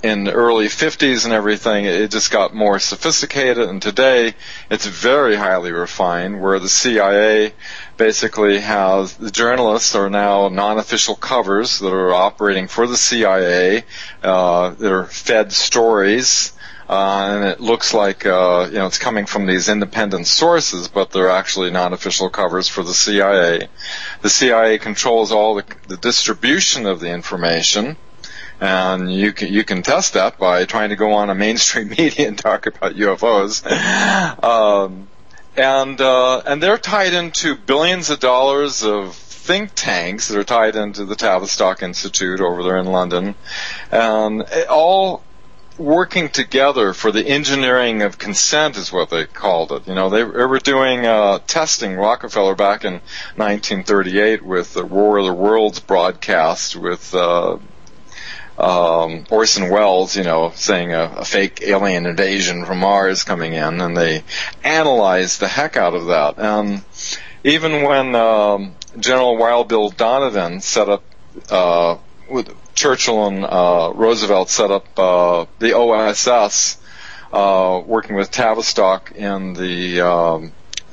in the early 50s and everything, it just got more sophisticated, and today it's very highly refined, where the CIA basically has, the journalists are now non-official covers that are operating for the CIA, they're fed stories, and it looks like, it's coming from these independent sources, but they're actually non-official covers for the CIA. The CIA controls all the distribution of the information, and you can test that by trying to go on a mainstream media and talk about UFOs. And they're tied into billions of dollars of think tanks that are tied into the Tavistock Institute over there in London, and all working together for the engineering of consent is what they called it. They were doing testing, Rockefeller, back in 1938 with the War of the Worlds broadcast with Orson Welles, saying a fake alien invasion from Mars coming in, and they analyzed the heck out of that. And even when General Wild Bill Donovan set up, with Churchill and Roosevelt set up the OSS, working with Tavistock in the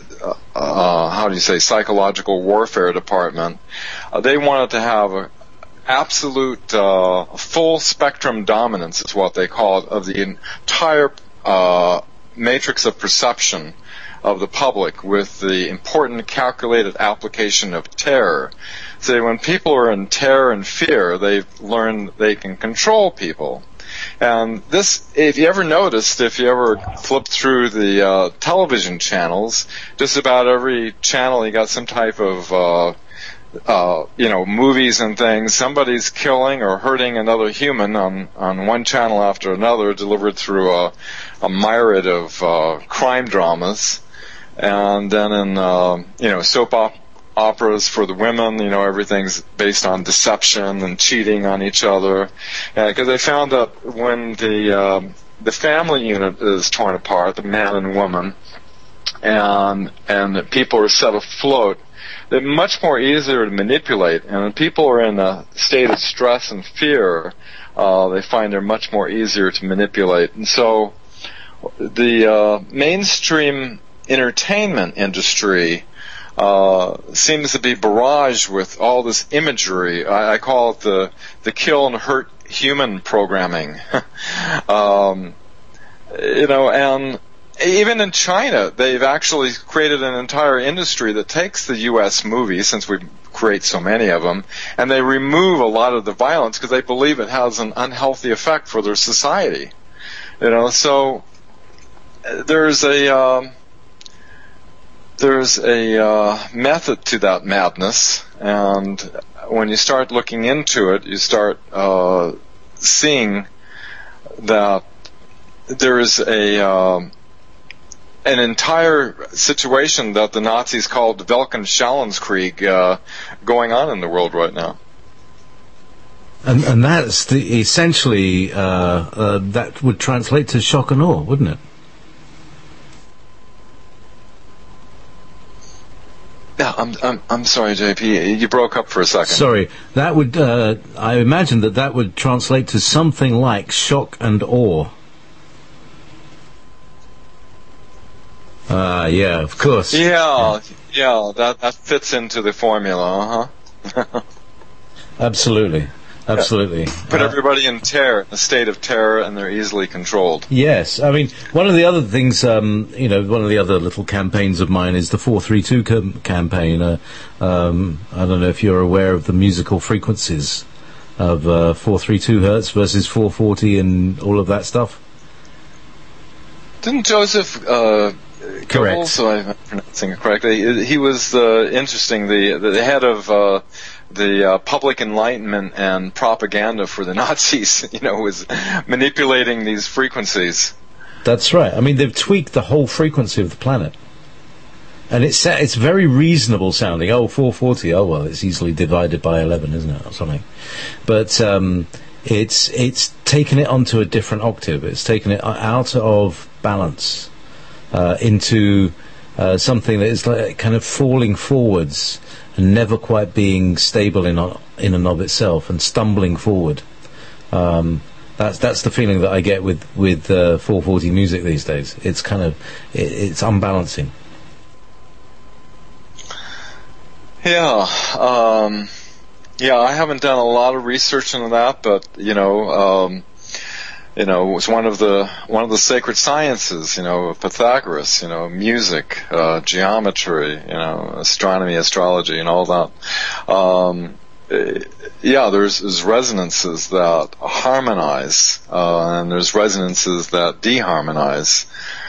psychological warfare department, they wanted to have a absolute full spectrum dominance, is what they call it, of the entire matrix of perception of the public, with the important calculated application of terror. So when people are in terror and fear, they've learned they can control people. And this, if you ever flip through the television channels, just about every channel you got some type of movies and things. Somebody's killing or hurting another human on one channel after another, delivered through a myriad of crime dramas. And then in soap operas for the women, everything's based on deception and cheating on each other. Because they found that when the family unit is torn apart, the man and woman, and the people are set afloat, they're much more easier to manipulate. And when people are in a state of stress and fear, they find they're much more easier to manipulate. And so the mainstream entertainment industry seems to be barraged with all this imagery. I call it the kill and hurt human programming. And even in China, they've actually created an entire industry that takes the U.S. movies, since we create so many of them, and they remove a lot of the violence because they believe it has an unhealthy effect for their society. So there's a method to that madness, and when you start looking into it, you start seeing that there is an entire situation that the Nazis called Weltanschauungskrieg going on in the world right now. And that's essentially that would translate to shock and awe, wouldn't it? Yeah, I'm sorry, JP. You broke up for a second. Sorry, that would I imagine that would translate to something like shock and awe. Yeah, of course. Yeah, that fits into the formula, Absolutely. Put everybody in a state of terror, and they're easily controlled. Yes, I mean, one of the other things, one of the other little campaigns of mine is the 432 campaign. I don't know if you're aware of the musical frequencies of 432 hertz versus 440 and all of that stuff. Didn't Joseph correct? So I'm pronouncing it correctly. He was the head of the public enlightenment and propaganda for the Nazis. Was manipulating these frequencies. That's right. I mean, they've tweaked the whole frequency of the planet, and it's very reasonable sounding. 440. Oh well, it's easily divided by 11, isn't it, or something? But it's taken it onto a different octave. It's taken it out of balance into something that is like kind of falling forwards and never quite being stable in and of itself, and stumbling forward. That's the feeling that I get with 440 music these days. It's kind of it's unbalancing. Yeah, I haven't done a lot of research into that, but it's one of the sacred sciences, of Pythagoras, music, geometry, astronomy, astrology, and all that. There's resonances that harmonize, and there's resonances that deharmonize.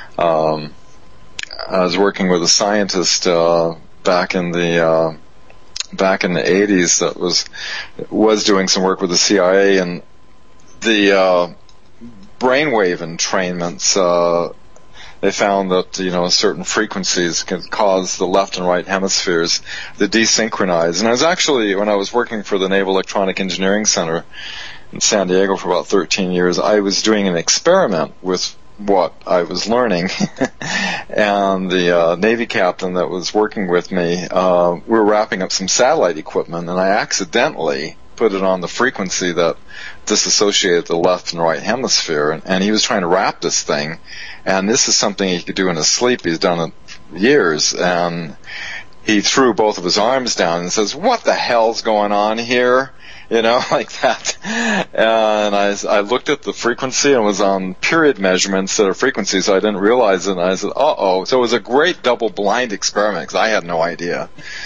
I was working with a scientist back in the 80s that was doing some work with the CIA, and the brainwave entrainments, they found that certain frequencies can cause the left and right hemispheres to desynchronize. And I was actually, when I was working for the Naval Electronic Engineering Center in San Diego for about 13 years, I was doing an experiment with what I was learning. And the Navy captain that was working with me, we were wrapping up some satellite equipment, and I accidentally put it on the frequency that disassociated the left and right hemisphere, and he was trying to wrap this thing, and this is something he could do in his sleep. He's done it for years, and he threw both of his arms down and says, "What the hell's going on here?" Like that. And I looked at the frequency and was on period measurement instead of frequency, so I didn't realize it, and I said, uh-oh. So it was a great double-blind experiment, because I had no idea.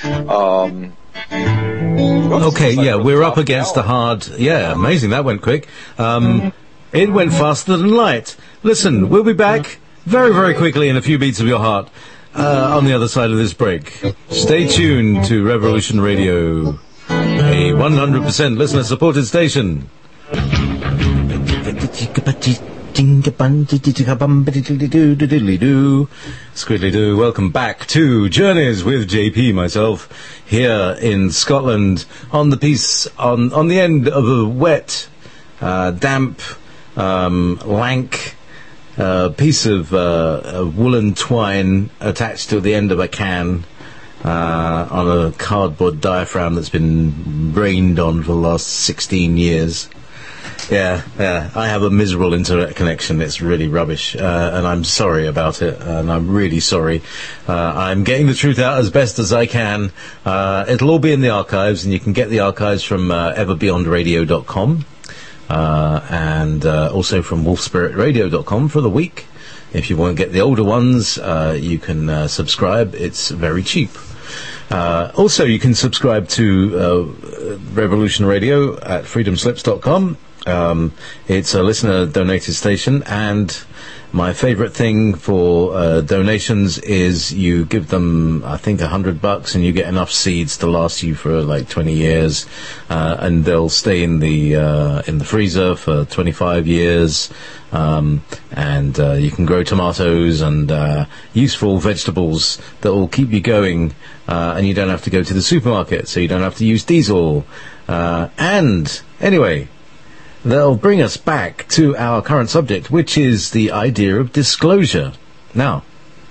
Okay, yeah, we're up against the hard... Yeah, amazing, that went quick. It went faster than light. Listen, we'll be back very, very quickly in a few beats of your heart on the other side of this break. Stay tuned to Revolution Radio, a 100% listener-supported station. Squiddly-doo, welcome back to Journeys with JP, myself, here in Scotland, on the the end of a wet, damp, lank piece of woolen twine attached to the end of a can, on a cardboard diaphragm that's been rained on for the last 16 years. Yeah, I have a miserable internet connection. It's really rubbish, and I'm sorry about it, and I'm really sorry. I'm getting the truth out as best as I can. It'll all be in the archives, and you can get the archives from everbeyondradio.com, and also from wolfspiritradio.com for the week. If you want to get the older ones, you can subscribe. It's very cheap. Also, you can subscribe to Revolution Radio at freedomslips.com. It's a listener-donated station, and my favourite thing for donations is you give them, I think, $100, and you get enough seeds to last you for like 20 years, and they'll stay in the freezer for 25 years, and you can grow tomatoes and useful vegetables that will keep you going, and you don't have to go to the supermarket, so you don't have to use diesel. And anyway, they'll bring us back to our current subject, which is the idea of disclosure. Now,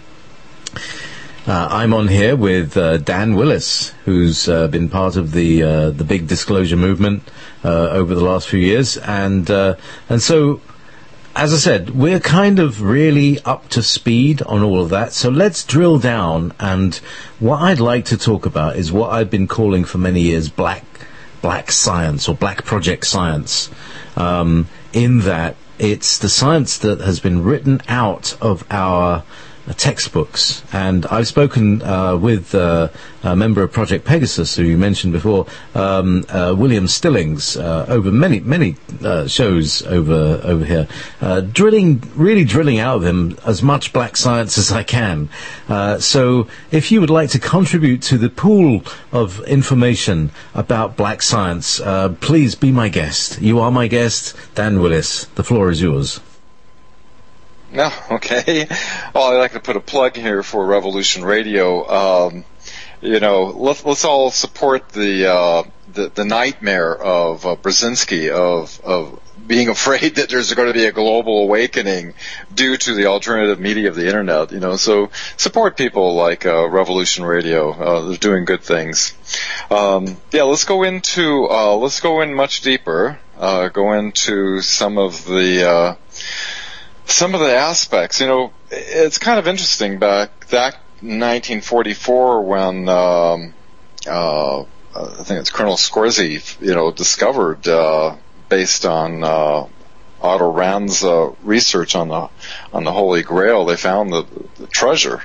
I'm on here with Dan Willis, who's been part of the big disclosure movement over the last few years, and so, as I said, we're kind of really up to speed on all of that. So let's drill down, and what I'd like to talk about is what I've been calling for many years black science, or black project science, in that it's the science that has been written out of our textbooks. And I've spoken with a member of Project Pegasus, who you mentioned before, William Stillings, over many shows over here, really drilling out of him as much black science as I can. So if you would like to contribute to the pool of information about black science, please be my guest. You are my guest, Dan Willis. The floor is yours. No, okay. Well, I'd like to put a plug here for Revolution Radio. Let's all support the nightmare of Brzezinski of being afraid that there's going to be a global awakening due to the alternative media of the internet. So support people like Revolution Radio. They're doing good things. Let's go in much deeper. go into some of the aspects. You know, it's kind of interesting back in 1944 when I think it's Colonel Scoresy, you know, discovered based on Otto Rand's research on the Holy Grail, they found the treasure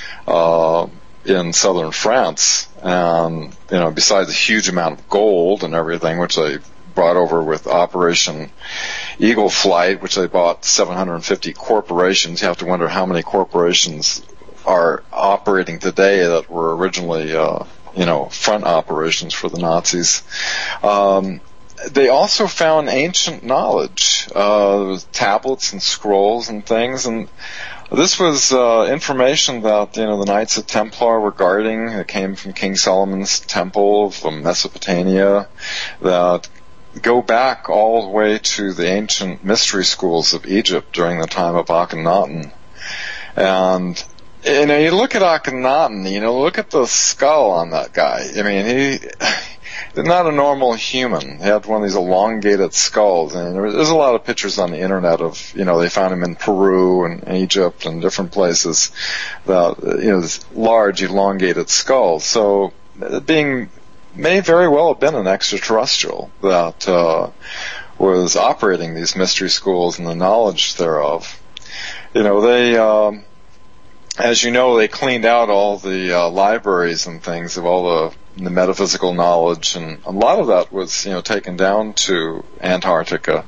in southern France, and you know, besides a huge amount of gold and everything, which they brought over with Operation Eagle Flight, which they bought 750 corporations. You have to wonder how many corporations are operating today that were originally, front operations for the Nazis. They also found ancient knowledge, tablets and scrolls and things, and this was information that, you know, the Knights of Templar were guarding. It came from King Solomon's Temple from Mesopotamia, that go back all the way to the ancient mystery schools of Egypt during the time of Akhenaten. And, you know, you look at Akhenaten, you know, look at the skull on that guy. I mean, he's not a normal human. He had one of these elongated skulls, and there's a lot of pictures on the internet of, you know, they found him in Peru and Egypt and different places that, you know, this large elongated skull. So, may very well have been an extraterrestrial that was operating these mystery schools and the knowledge thereof. You know, they, as you know, they cleaned out all the libraries and things of all the metaphysical knowledge, and a lot of that was, you know, taken down to Antarctica.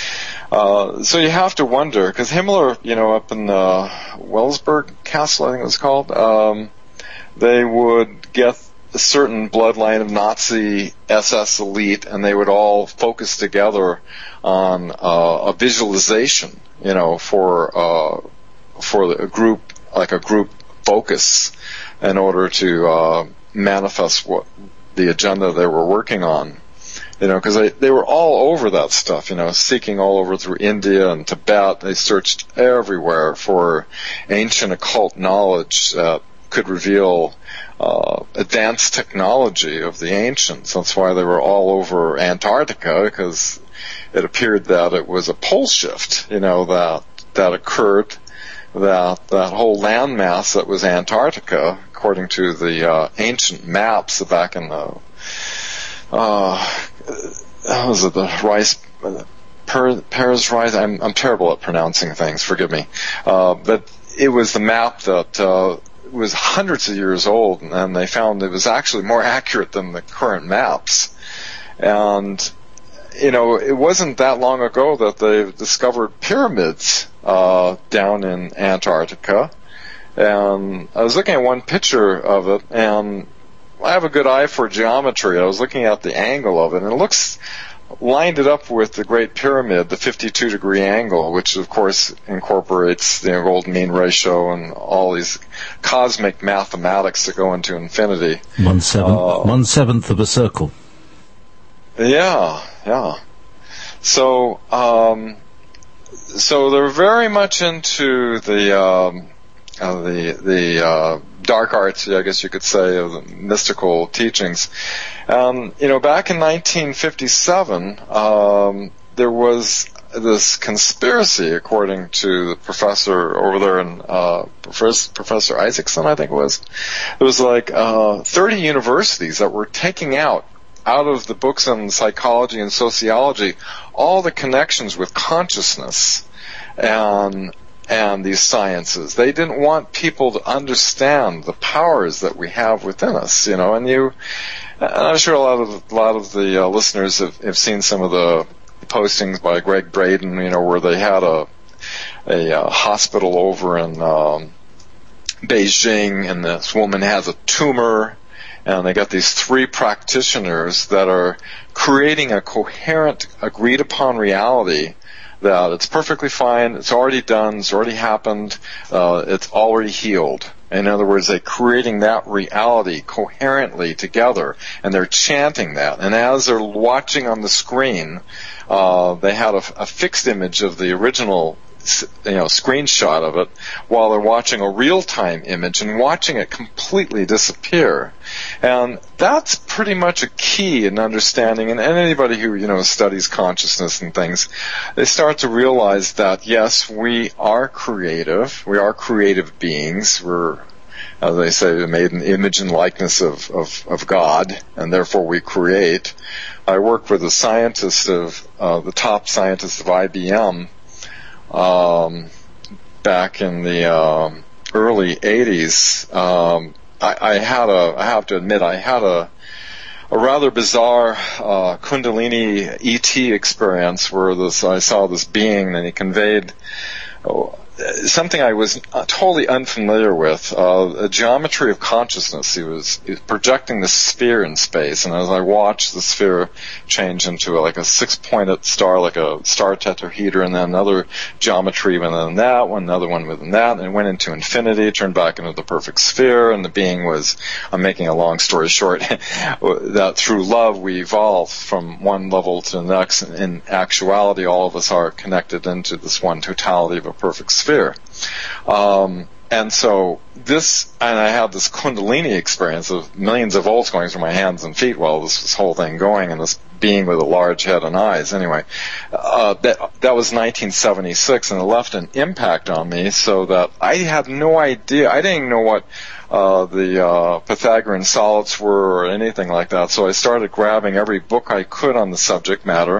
So you have to wonder, because Himmler, you know, up in Wellsburg Castle, I think it was called, they would get a certain bloodline of Nazi SS elite, and they would all focus together on a visualization, you know, for a group, like a group focus, in order to manifest what the agenda they were working on. You know, because they were all over that stuff, you know, seeking all over through India and Tibet. They searched everywhere for ancient occult knowledge that could reveal advanced technology of the ancients. That's why they were all over Antarctica, because it appeared that it was a pole shift, you know, that occurred, that whole landmass that was Antarctica, according to the ancient maps back in the was it the Paris Rice? I'm terrible at pronouncing things, forgive me. But it was the map that was hundreds of years old, and they found it was actually more accurate than the current maps. And, you know, it wasn't that long ago that they discovered pyramids down in Antarctica. And I was looking at one picture of it, and I have a good eye for geometry. I was looking at the angle of it, and it looks lined it up with the Great Pyramid, the 52-degree angle, which of course incorporates the golden mean ratio and all these cosmic mathematics that go into infinity. 1/7 of a circle. Yeah. So they're very much into the dark arts, I guess you could say, of the mystical teachings. You know, back in 1957, there was this conspiracy, according to the professor over there in Professor Isaacson, I think it was. There was like 30 universities that were taking out of the books on psychology and sociology all the connections with consciousness and these sciences. They didn't want people to understand the powers that we have within us, you know. And I'm sure a lot of the listeners have seen some of the postings by Greg Braden, you know, where they had a hospital over in Beijing, and this woman has a tumor, and they got these 3 practitioners that are creating a coherent, agreed-upon reality that it's perfectly fine, it's already done, it's already happened, it's already healed. In other words, they're creating that reality coherently together, and they're chanting that. And as they're watching on the screen, they had a fixed image of the original screenshot of it while they're watching a real-time image and watching it completely disappear. And that's pretty much a key in understanding, and anybody who, studies consciousness and things, they start to realize that, yes, we are creative beings, we're, as they say, made in the image and likeness of God, and therefore we create. I work with a scientist the top scientist of IBM, back in the early 80s. I have to admit, I had a rather bizarre Kundalini ET experience where I saw this being, and he conveyed something I was totally unfamiliar with, a geometry of consciousness. He was projecting the sphere in space, and as I watched the sphere change into like a six-pointed star, like a star tetrahedron, and then another geometry within that one, another one within that, and it went into infinity, turned back into the perfect sphere, and the being was, I'm making a long story short, that through love we evolve from one level to the next. In actuality, all of us are connected into this one totality of a perfect sphere. And so I had this Kundalini experience of millions of volts going through my hands and feet while this whole thing going, and this being with a large head and eyes. Anyway, that was 1976, and it left an impact on me so that I had no idea. I didn't know what the Pythagorean solids were or anything like that, so I started grabbing every book I could on the subject matter.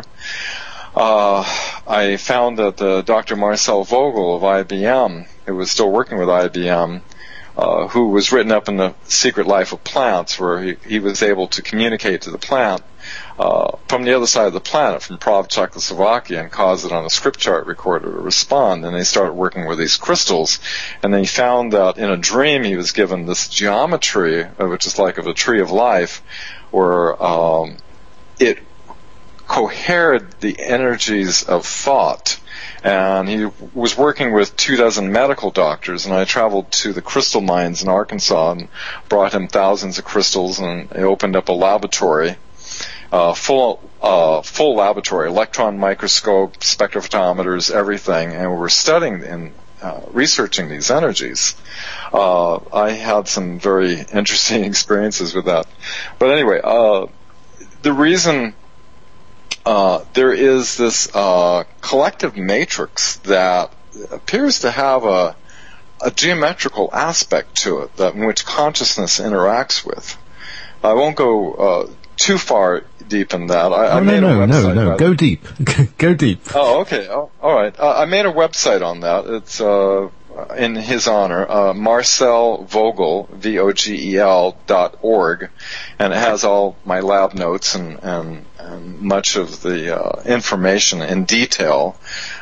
I found that Dr. Marcel Vogel of IBM, who was still working with IBM, who was written up in The Secret Life of Plants, where he was able to communicate to the plant from the other side of the planet, from Prague, Czechoslovakia, and cause it on a script chart recorder to respond. And they started working with these crystals, and they found that in a dream he was given this geometry, which is like of a tree of life, where it cohered the energies of thought. And he was working with 24 medical doctors, and I traveled to the crystal mines in Arkansas and brought him thousands of crystals, and he opened up a laboratory, full laboratory, electron microscope, spectrophotometers, everything, and we were studying and researching these energies. I had some very interesting experiences with that. But anyway, the reason there is this collective matrix that appears to have a geometrical aspect to it, in which consciousness interacts with. I won't go too far deep in that. No. Go deep. Go deep. Oh, okay. Oh, all right. I made a website on that. It's in his honor, Marcel Vogel, VOGEL.org, and it has all my lab notes and much of the information in detail.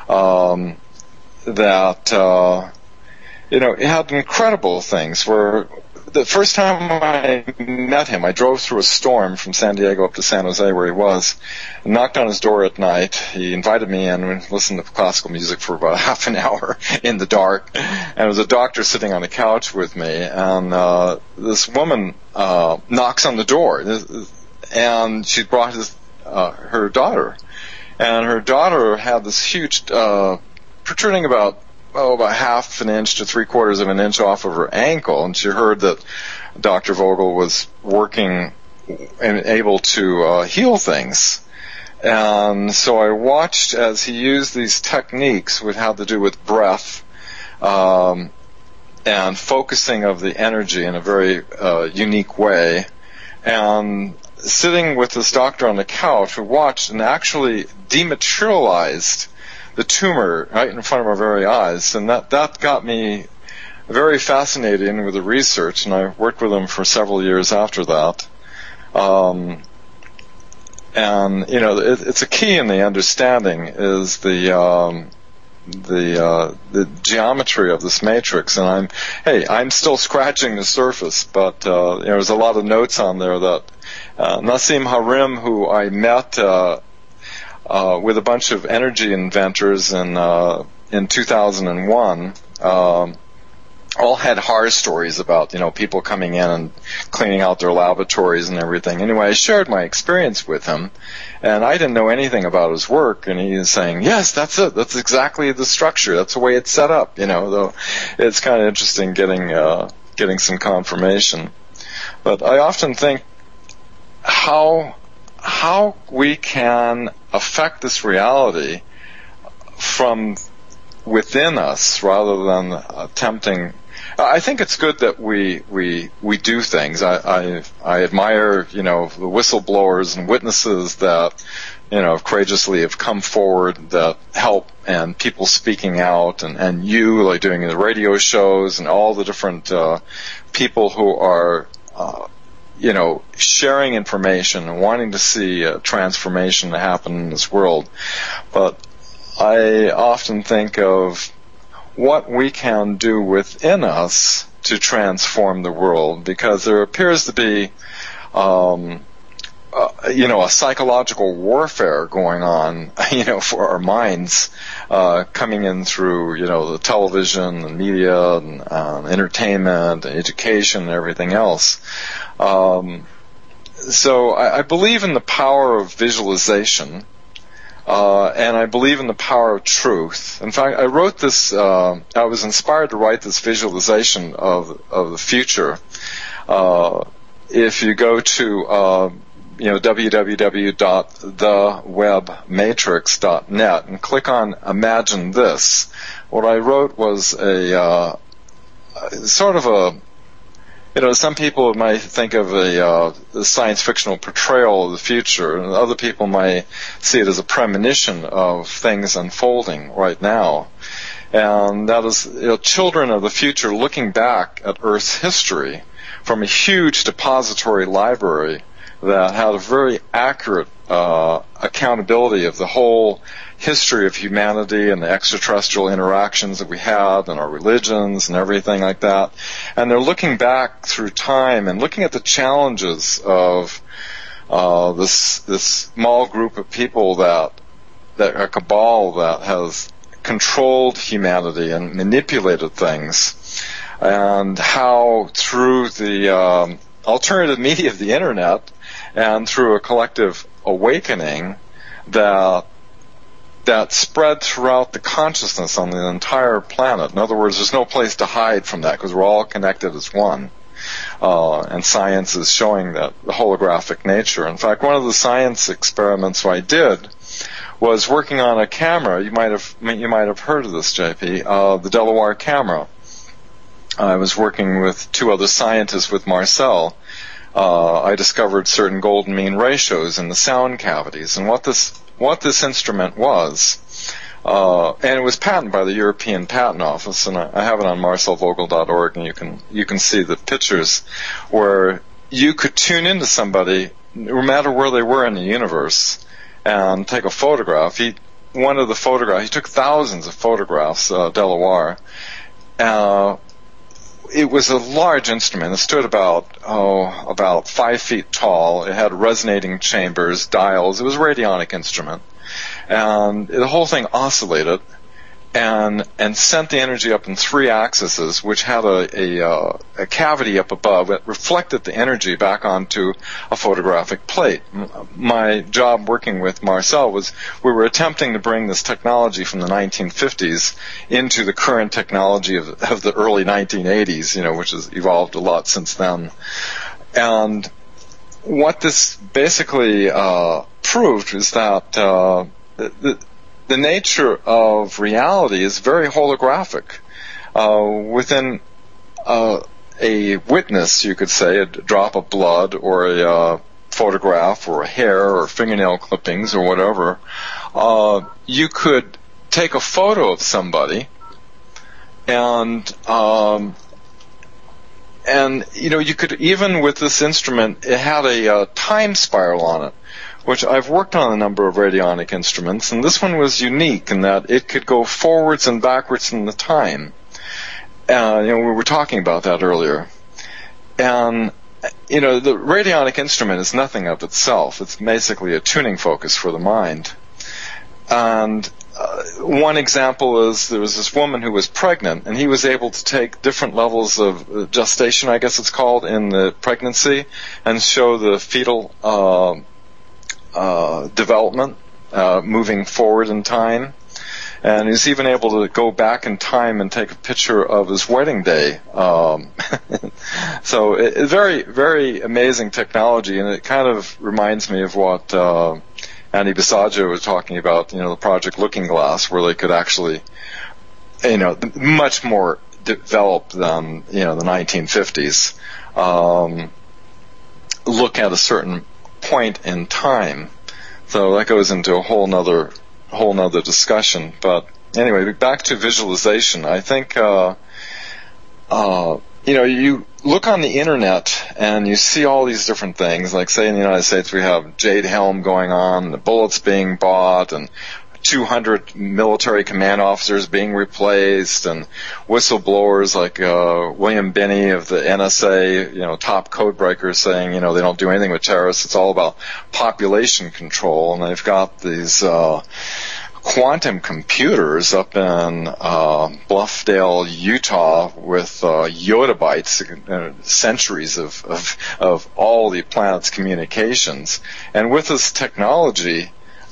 It had incredible things. Where the first time I met him, I drove through a storm from San Diego up to San Jose, where he was, and knocked on his door at night. He invited me in and listened to classical music for about half an hour in the dark. And there was a doctor sitting on the couch with me, and this woman knocks on the door, and she brought her daughter. And her daughter had this huge, protruding about half an inch to 3/4 of an inch off of her ankle, and she heard that Dr. Vogel was working and able to heal things. And so I watched as he used these techniques, which had to do with breath and focusing of the energy in a very unique way. And sitting with this doctor on the couch, we watched and actually dematerialized the tumor right in front of our very eyes, and that got me very fascinated with the research, and I worked with him for several years after that. It's a key in the understanding is the geometry of this matrix, and I'm still scratching the surface, but there's a lot of notes on there that Nassim Harim, who I met with a bunch of energy inventors in 2001, all had horror stories about, people coming in and cleaning out their laboratories and everything. Anyway, I shared my experience with him, and I didn't know anything about his work, and he was saying, yes, that's it. That's exactly the structure. That's the way it's set up, though it's kind of interesting getting some confirmation. But I often think how we can affect this reality from within us rather than attempting. I think it's good that we do things. I admire, the whistleblowers and witnesses that, courageously have come forward that help, and people speaking out, and you, like doing the radio shows, and all the different people who are, sharing information and wanting to see a transformation happen in this world. But I often think of what we can do within us to transform the world, because there appears to be, a psychological warfare going on, for our minds, coming in through, the television and media and entertainment and education and everything else. So I believe in the power of visualization. And I believe in the power of truth. In fact, I wrote this, I was inspired to write this visualization of the future. If you go to, www.thewebmatrix.net and click on Imagine This, what I wrote was a sort of a, some people might think of a science fictional portrayal of the future, and other people might see it as a premonition of things unfolding right now. And that is, children of the future looking back at Earth's history from a huge depository library that had a very accurate accountability of the whole history of humanity and the extraterrestrial interactions that we had and our religions and everything like that. And they're looking back through time and looking at the challenges of this small group of people that a cabal that has controlled humanity and manipulated things, and how through the alternative media of the internet and through a collective awakening that spread throughout the consciousness on the entire planet. In other words, there's no place to hide from that because we're all connected as one. And science is showing that the holographic nature. In fact, one of the science experiments I did was working on a camera. You might have heard of this, JP, the Delaware camera. I was working with two other scientists with Marcel. I discovered certain golden mean ratios in the sound cavities, and what this instrument was, and it was patented by the European Patent Office, and I have it on marcelvogel.org, and you can see the pictures where you could tune into somebody no matter where they were in the universe and take a photograph. He took thousands of photographs, Delaware. It was a large instrument. It stood about 5 feet tall. It had resonating chambers, dials. It was a radionic instrument. And the whole thing oscillated and sent the energy up in 3 axes, which had a cavity up above that reflected the energy back onto a photographic plate. My job working with Marcel was we were attempting to bring this technology from the 1950s into the current technology of the early 1980s, which has evolved a lot since then. And what this basically proved is that the nature of reality is very holographic. Within a witness, you could say, a drop of blood or a photograph or a hair or fingernail clippings or whatever, you could take a photo of somebody and you could, even with this instrument, it had a time spiral on it, which I've worked on a number of radionic instruments, and this one was unique in that it could go forwards and backwards in the time. We were talking about that earlier. And, the radionic instrument is nothing of itself. It's basically a tuning focus for the mind. And one example is there was this woman who was pregnant, and he was able to take different levels of gestation, I guess it's called, in the pregnancy, and show the fetal development moving forward in time. And he's even able to go back in time and take a picture of his wedding day. So very, very amazing technology, and it kind of reminds me of what Andy Bisaggia was talking about, the Project Looking Glass, where they could actually, much more developed than, the 1950s, look at a certain point in time. So that goes into a whole nother discussion. But anyway, back to visualization. I think, you look on the internet and you see all these different things. Like, say in the United States we have Jade Helm going on, the bullets being bought, and 200 military command officers being replaced, and whistleblowers like William Binney of the NSA, top codebreakers saying, they don't do anything with terrorists. It's all about population control. And they've got these quantum computers up in Bluffdale, Utah, with yottabytes, centuries of all the planet's communications. And with this technology,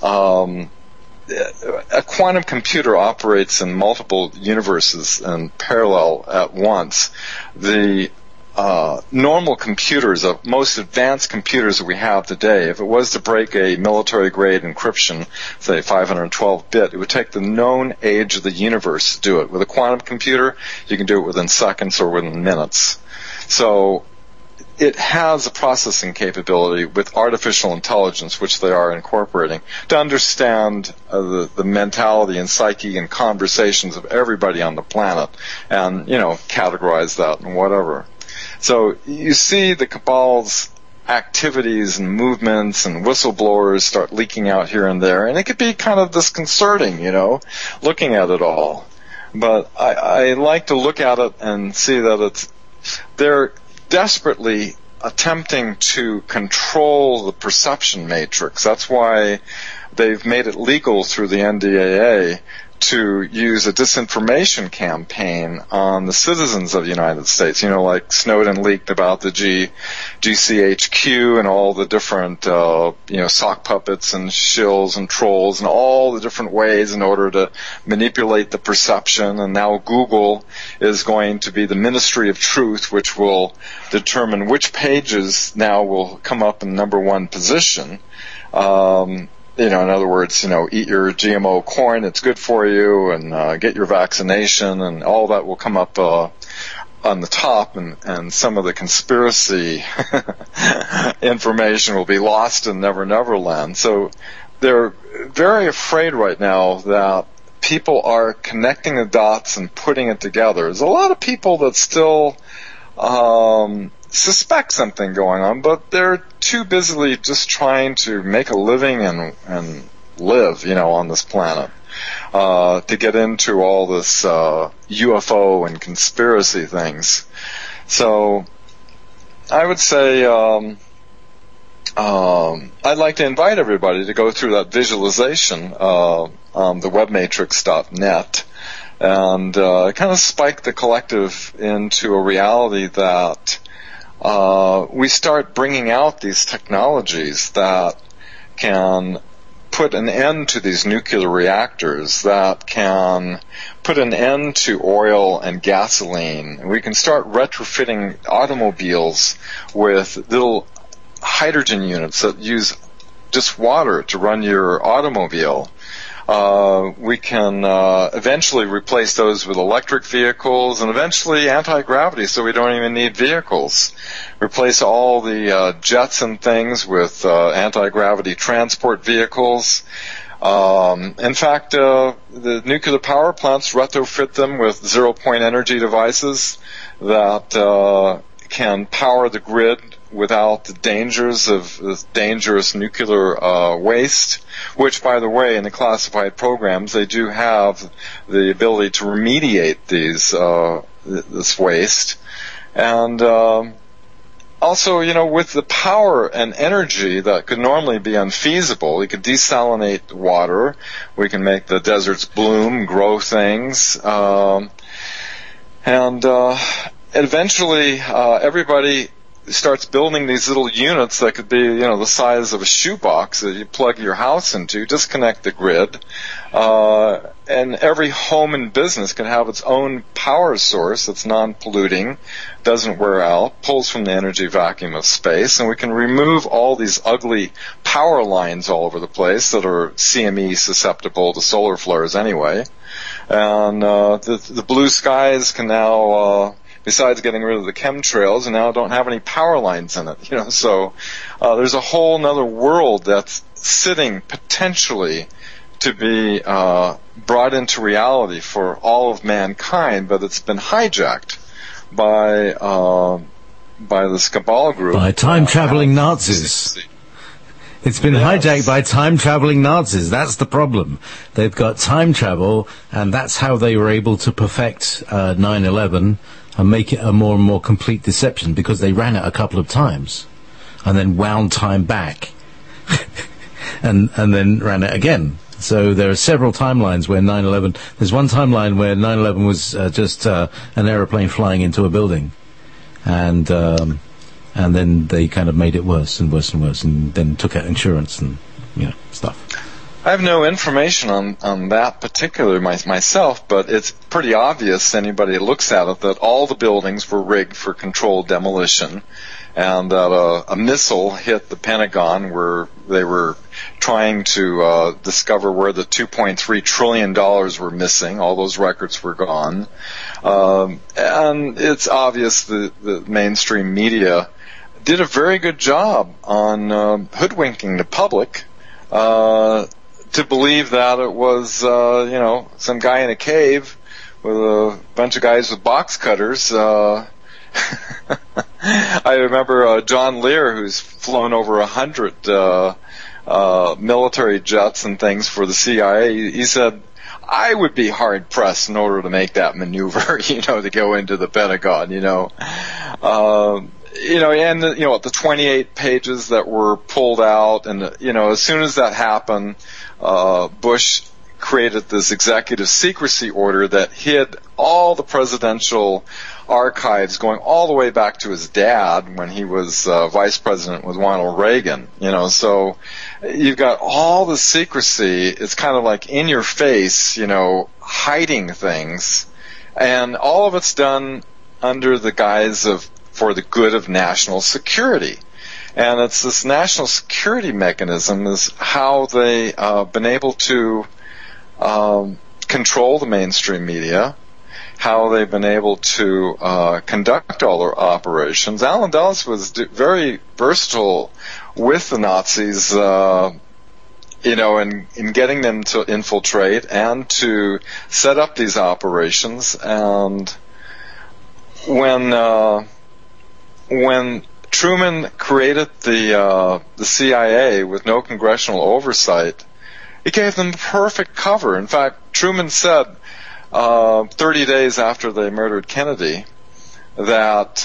a quantum computer operates in multiple universes in parallel at once. The normal computers, most advanced computers that we have today, if it was to break a military-grade encryption, say 512-bit, it would take the known age of the universe to do it. With a quantum computer, you can do it within seconds or within minutes. So it has a processing capability with artificial intelligence, which they are incorporating, to understand the mentality and psyche and conversations of everybody on the planet and, categorize that and whatever. So you see the cabal's activities and movements and whistleblowers start leaking out here and there, and it could be kind of disconcerting, looking at it all. But I like to look at it and see that they're desperately attempting to control the perception matrix. That's why they've made it legal through the NDAA to use a disinformation campaign on the citizens of the United States. Like Snowden leaked about the GCHQ and all the different, sock puppets and shills and trolls and all the different ways in order to manipulate the perception. And now Google is going to be the Ministry of Truth, which will determine which pages now will come up in number one position. In other words, eat your GMO corn, it's good for you, and get your vaccination, and all that will come up on the top, and some of the conspiracy information will be lost in Never Never Land. So they're very afraid right now that people are connecting the dots and putting it together. There's a lot of people that still suspect something going on, but they're too busily just trying to make a living and live, on this planet, to get into all this UFO and conspiracy things. So I would say I'd like to invite everybody to go through that visualization on the webmatrix.net and kind of spike the collective into a reality that we start bringing out these technologies that can put an end to these nuclear reactors, that can put an end to oil and gasoline. We can start retrofitting automobiles with little hydrogen units that use just water to run your automobile. We can eventually replace those with electric vehicles and eventually anti-gravity, so we don't even need vehicles. Replace all the jets and things with anti-gravity transport vehicles. In fact, the nuclear power plants retrofit them with zero-point energy devices that can power the grid without the dangers of this dangerous nuclear waste, which, by the way, in the classified programs, they do have the ability to remediate this waste. And also, with the power and energy that could normally be unfeasible, we could desalinate water, we can make the deserts bloom, grow things, and eventually everybody starts building these little units that could be, the size of a shoebox that you plug your house into, disconnect the grid, and every home and business can have its own power source that's non-polluting, doesn't wear out, pulls from the energy vacuum of space, and we can remove all these ugly power lines all over the place that are CME susceptible to solar flares anyway. And the blue skies can now, besides getting rid of the chemtrails, and now don't have any power lines in it. So there's a whole other world that's sitting potentially to be brought into reality for all of mankind, but it's been hijacked by this cabal group, by time-traveling Nazis. It's been hijacked by time-traveling Nazis. That's the problem. They've got time travel, and that's how they were able to perfect 9/11 and make it a more and more complete deception, because they ran it a couple of times and then wound time back and then ran it again. So there are several timelines where 9/11... There's one timeline where 9/11 was just an aeroplane flying into a building. And then they kind of made it worse and worse and worse, and then took out insurance and, stuff. I have no information on that particular myself, but it's pretty obvious, anybody who looks at it, that all the buildings were rigged for controlled demolition, and that a missile hit the Pentagon where they were trying to discover where the $2.3 trillion were missing. All those records were gone. And it's obvious the mainstream media did a very good job on hoodwinking the public to believe that it was, some guy in a cave with a bunch of guys with box cutters. I remember John Lear, who's flown over 100 military jets and things for the CIA. He said, I would be hard pressed in order to make that maneuver, to go into the Pentagon, and the 28 pages that were pulled out, and as soon as that happened, Bush created this executive secrecy order that hid all the presidential archives going all the way back to his dad when he was vice president with Ronald Reagan. So you've got all the secrecy. It's kind of like in your face, hiding things, and all of it's done under the guise of for the good of national security. And it's this national security mechanism is how they been able to control the mainstream media, how they've been able to conduct all their operations. Allen Dulles was very versatile with the Nazis, in getting them to infiltrate and to set up these operations. And when Truman created the CIA with no congressional oversight, it gave them perfect cover. In fact, Truman said 30 days after they murdered Kennedy that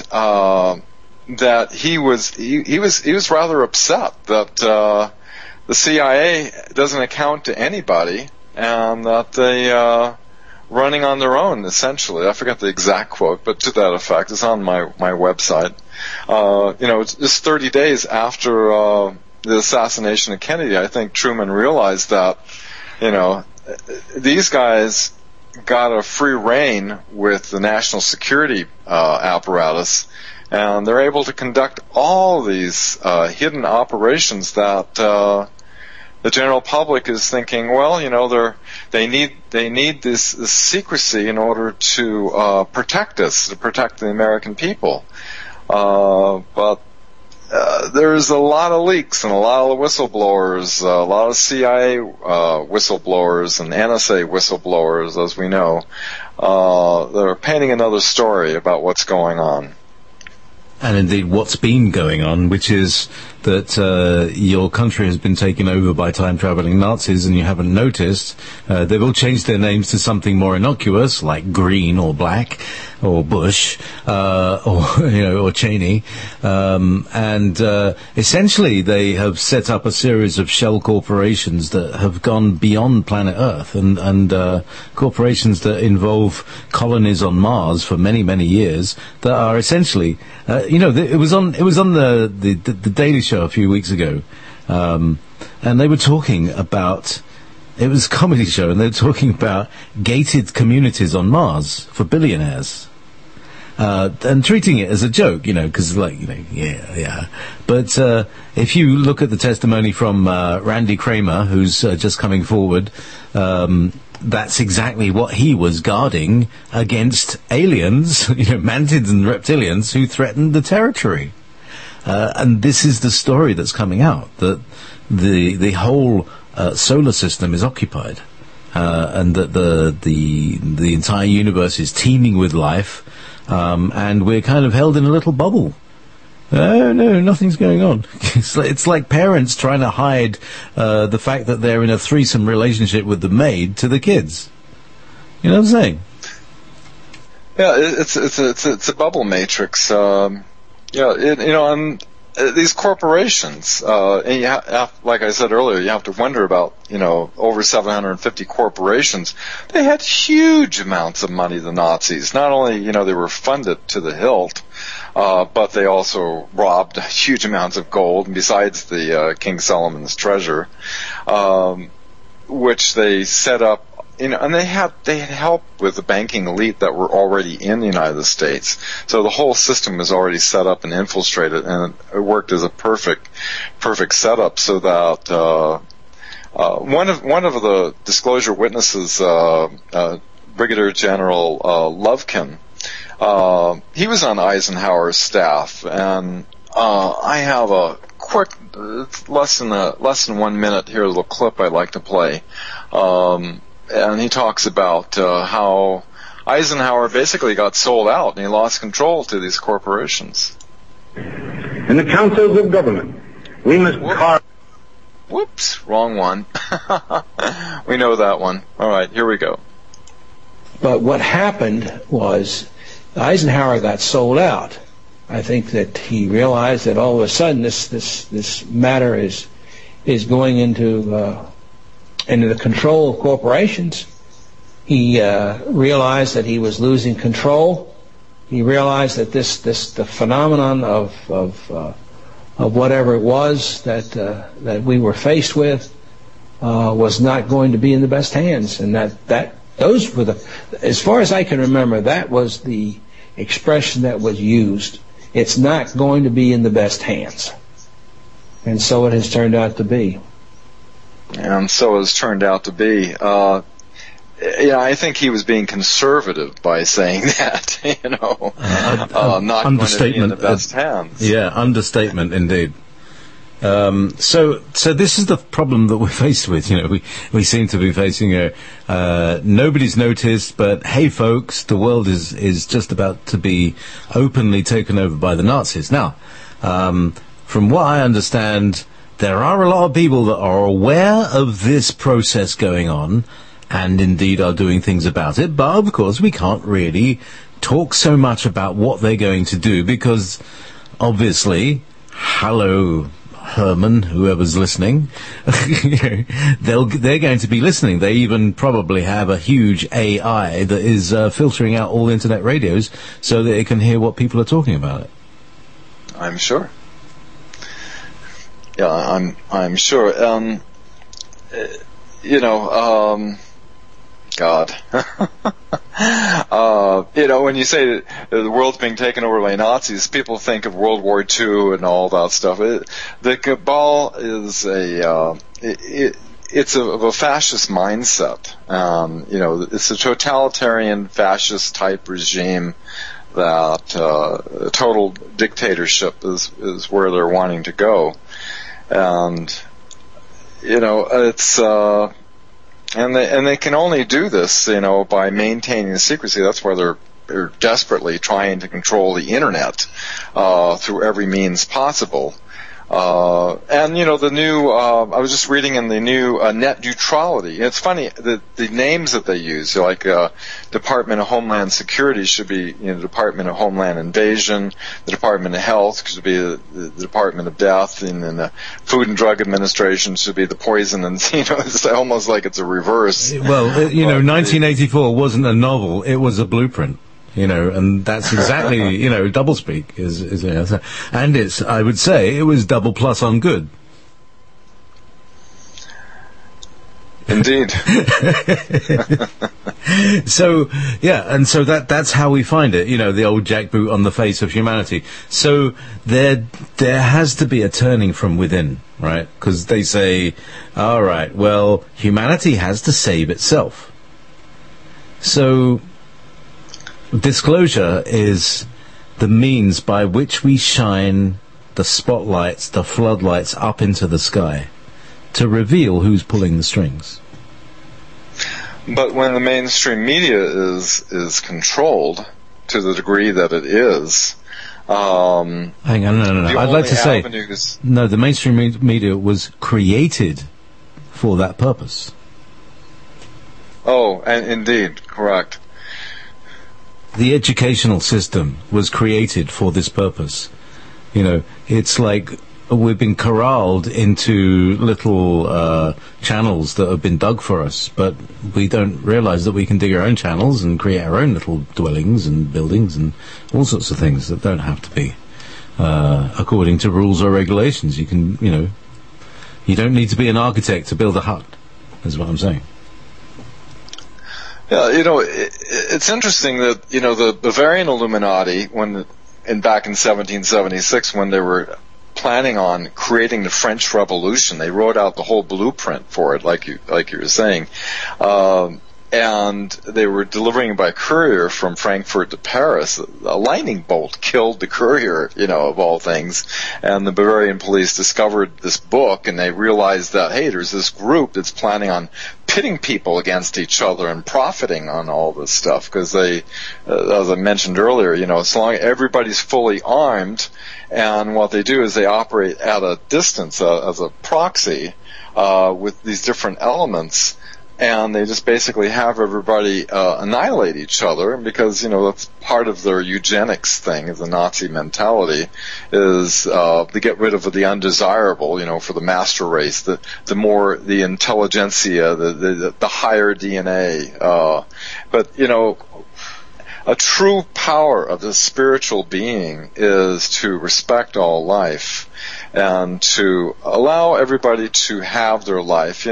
he was rather upset that the CIA doesn't account to anybody, and that they running on their own, essentially. I forget the exact quote, but to that effect. It's on my website. It's just 30 days after the assassination of Kennedy, I think Truman realized that, these guys got a free rein with the national security apparatus, and they're able to conduct all these hidden operations that the general public is thinking, well, they need this secrecy in order to protect us, to protect the American people. But there's a lot of leaks and a lot of whistleblowers, a lot of CIA whistleblowers and NSA whistleblowers, as we know, that are painting another story about what's going on. And indeed what's been going on, which is that your country has been taken over by time-traveling Nazis and you haven't noticed, they've all changed their names to something more innocuous, like Green or Black or Bush or Cheney, and essentially they have set up a series of shell corporations that have gone beyond planet Earth, and corporations that involve colonies on Mars for many, many years that are essentially, it was on the Daily Show a few weeks ago, and they were talking about, it was a comedy show, and they were talking about gated communities on Mars for billionaires. And treating it as a joke, because yeah. But if you look at the testimony from Randy Kramer, who's just coming forward, that's exactly what he was guarding against aliens, mantids and reptilians who threatened the territory. And this is the story that's coming out, that the whole solar system is occupied, and that the entire universe is teeming with life. And we're kind of held in a little bubble. Oh, no, nothing's going on. It's like parents trying to hide the fact that they're in a threesome relationship with the maid to the kids. You know what I'm saying? Yeah, it's a bubble matrix. And these corporations, and you have, like I said earlier, you have to wonder about, over 750 corporations. They had huge amounts of money, the Nazis. Not only, they were funded to the hilt, but they also robbed huge amounts of gold, besides the King Solomon's treasure, which they set up. And they had help with the banking elite that were already in the United States. So the whole system was already set up and infiltrated, and it worked as a perfect setup. So that one of the disclosure witnesses, Brigadier General Lovkin, he was on Eisenhower's staff, and I have a quick, less than 1 minute here, a little clip I'd like to play. And he talks about how Eisenhower basically got sold out and he lost control to these corporations. In the councils of government, we must carve... Whoops, wrong one. We know that one. All right, here we go. But what happened was Eisenhower got sold out. I think that he realized that all of a sudden this matter is going into the control of corporations. He realized that he was losing control. He realized that the phenomenon of whatever it was that we were faced with was not going to be in the best hands, and those were as far as I can remember, that was the expression that was used. It's not going to be in the best hands, and so it has turned out to be. And so it's turned out to be. I think he was being conservative by saying that, not going to be in the best hands. Yeah, understatement indeed. So this is the problem that we're faced with. We seem to be facing nobody's noticed, but hey, folks, the world is just about to be openly taken over by the Nazis. Now, from what I understand, there are a lot of people that are aware of this process going on and indeed are doing things about it, but of course we can't really talk so much about what they're going to do because obviously, hello Herman, whoever's listening, they're going to be listening. They even probably have a huge AI that is filtering out all internet radios so that it can hear what people are talking about it. I'm sure. Yeah, I'm sure. God. When you say the world's being taken over by Nazis, people think of World War II and all that stuff. The cabal is it's of a fascist mindset. It's a totalitarian fascist type regime that total dictatorship is where they're wanting to go. And it's and they can only do this by maintaining the secrecy. That's why they're desperately trying to control the internet through every means possible. And the new, I was just reading in the new net neutrality. It's funny, the names that they use, like Department of Homeland Security should be Department of Homeland Invasion, the Department of Health should be the Department of Death, and then the Food and Drug Administration should be the Poison, and it's almost like it's a reverse. Well, 1984 wasn't a novel, it was a blueprint. And that's exactly, doublespeak is and it's, I would say, it was double plus on good. Indeed. So, and so that's how we find it, the old jackboot on the face of humanity. So there has to be a turning from within, right? Because they say, all right, well, humanity has to save itself. So disclosure is the means by which we shine the spotlights, the floodlights up into the sky to reveal who's pulling the strings. But when the mainstream media is controlled to the degree that it is, hang on, no. I'd like to say, no, the mainstream media was created for that purpose. Oh, and indeed, correct. The educational system was created for this purpose. It's like we've been corralled into little channels that have been dug for us, but we don't realize that we can dig our own channels and create our own little dwellings and buildings and all sorts of things that don't have to be according to rules or regulations. You can, you don't need to be an architect to build a hut, is what I'm saying. Yeah, it's interesting that, the Bavarian Illuminati, back in 1776, when they were planning on creating the French Revolution, they wrote out the whole blueprint for it, like you were saying. And they were delivering by courier from Frankfurt to Paris. A lightning bolt killed the courier, of all things. And the Bavarian police discovered this book, and they realized that, hey, there's this group that's planning on pitting people against each other and profiting on all this stuff. Because they, as I mentioned earlier, as long as everybody's fully armed, and what they do is they operate at a distance as a proxy with these different elements. And they just basically have everybody annihilate each other, because that's part of their eugenics thing, the Nazi mentality, is to get rid of the undesirable, for the master race, the more the intelligentsia, the higher DNA. But a true power of the spiritual being is to respect all life and to allow everybody to have their life.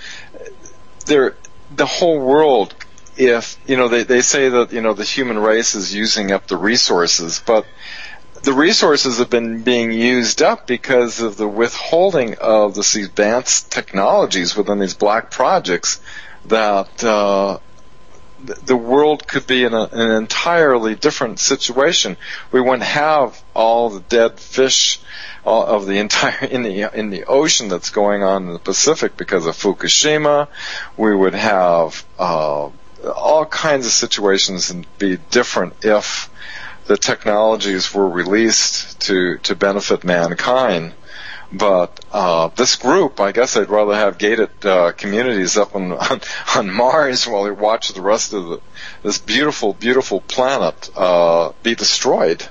The whole world, if, they say that, the human race is using up the resources, but the resources have been being used up because of the withholding of these advanced technologies within these black projects, that the world could be in an entirely different situation. We wouldn't have all the dead fish of the entire in the ocean that's going on in the Pacific because of Fukushima. We would have all kinds of situations and be different if the technologies were released to benefit mankind. But this group, I guess I'd rather have gated communities up on Mars while we watch the rest of this beautiful, beautiful planet be destroyed.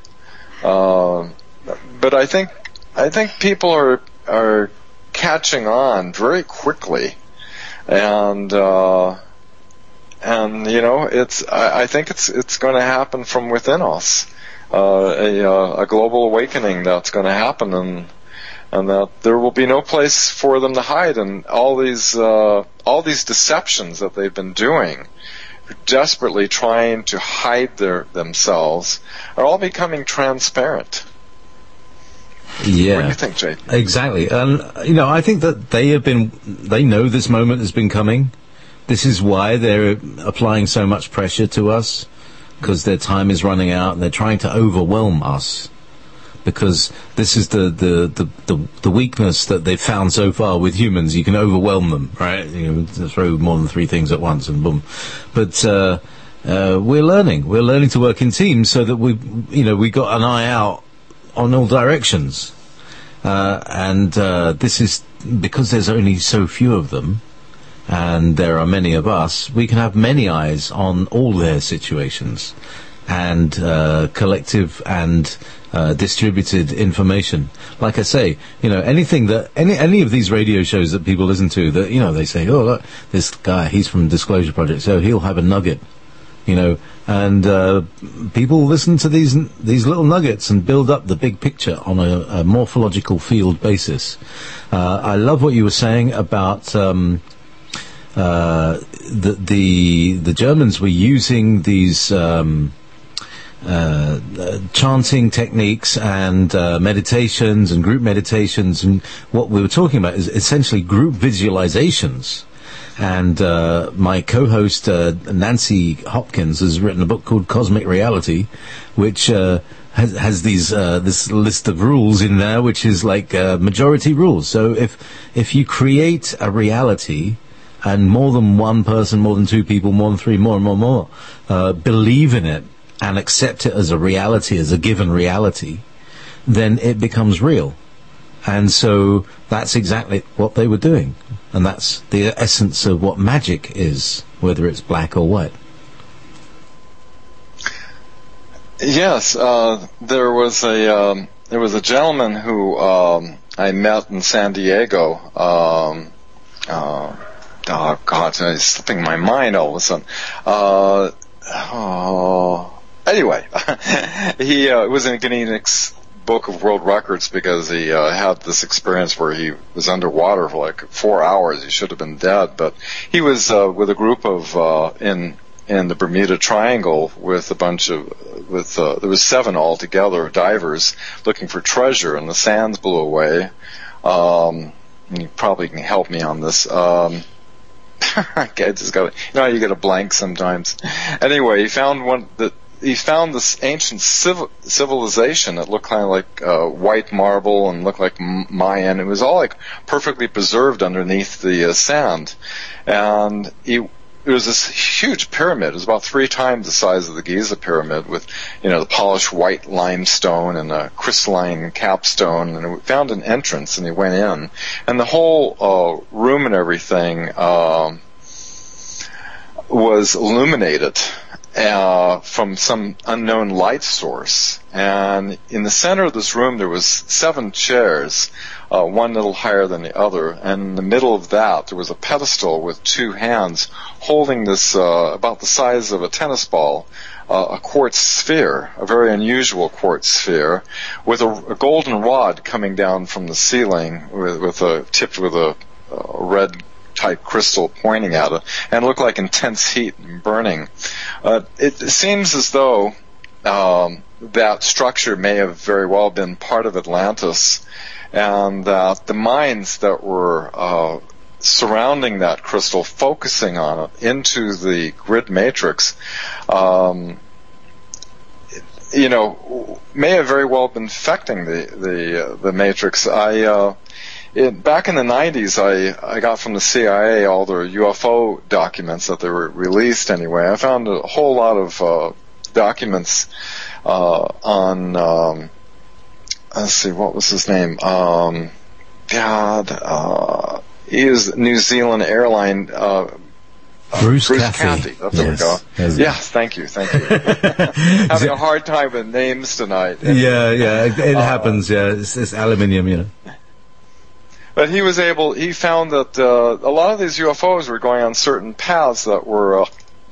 But I think people are catching on very quickly, and I think it's going to happen from within us, a global awakening that's going to happen, and that there will be no place for them to hide, and all these deceptions that they've been doing, desperately trying to hide themselves, are all becoming transparent. Yeah. What do you think, Jay? Exactly. And, I think that they know this moment has been coming. This is why they're applying so much pressure to us, because their time is running out and they're trying to overwhelm us. Because this is the weakness that they've found so far with humans. You can overwhelm them, right? Throw more than 3 things at once and boom. But we're learning to work in teams so that we got an eye out on all directions. And this is because there's only so few of them, and there are many of us. We can have many eyes on all their situations, and collective and distributed information. Like I say, anything that any of these radio shows that people listen to, that they say, oh look, this guy, he's from Disclosure Project, so he'll have a nugget, and people listen to these little nuggets and build up the big picture on a morphological field basis. I love what you were saying about the Germans were using these chanting techniques and meditations and group meditations, and what we were talking about is essentially group visualizations. And my co-host Nancy Hopkins has written a book called Cosmic Reality, which has these this list of rules in there, which is like majority rules. So if you create a reality, and more than one person, more than two people, more than three, more and more believe in it and accept it as a reality, as a given reality, then it becomes real. And so that's exactly what they were doing. And that's the essence of what magic is, whether it's black or white. Yes, there was a gentleman who I met in San Diego. Oh God, it's slipping my mind all of a sudden. Anyway, he was in Guinness Book of World Records because he had this experience where he was underwater for like 4 hours. He should have been dead, but he was with a group of in the Bermuda Triangle with a bunch of there was 7 altogether divers looking for treasure, and the sands blew away. You probably can help me on this. I just got you get a blank sometimes. Anyway, he found this ancient civilization that looked kind of like white marble and looked like Mayan. It was all like perfectly preserved underneath the sand, and it was this huge pyramid. It was about 3 times the size of the Giza pyramid, with the polished white limestone and a crystalline capstone. And we found an entrance, and he went in, and the whole room and everything was illuminated from some unknown light source. And in the center of this room there was 7 chairs, one a little higher than the other, and in the middle of that there was a pedestal with 2 hands holding this about the size of a tennis ball, a quartz sphere, a very unusual quartz sphere, with a golden rod coming down from the ceiling tipped with a red type crystal pointing at it, and looked like intense heat and burning. It seems as though that structure may have very well been part of Atlantis, and that the minds that were surrounding that crystal, focusing on it into the grid matrix, may have very well been affecting the matrix. Back in the 90s, I got from the CIA all their UFO documents that they were released anyway. I found a whole lot of documents on, let's see, what was his name? He is New Zealand airline, Bruce Cathy. There we go. Yes, thank you. Having a hard time with names tonight. It happens, it's aluminium, But he found that a lot of these UFOs were going on certain paths that were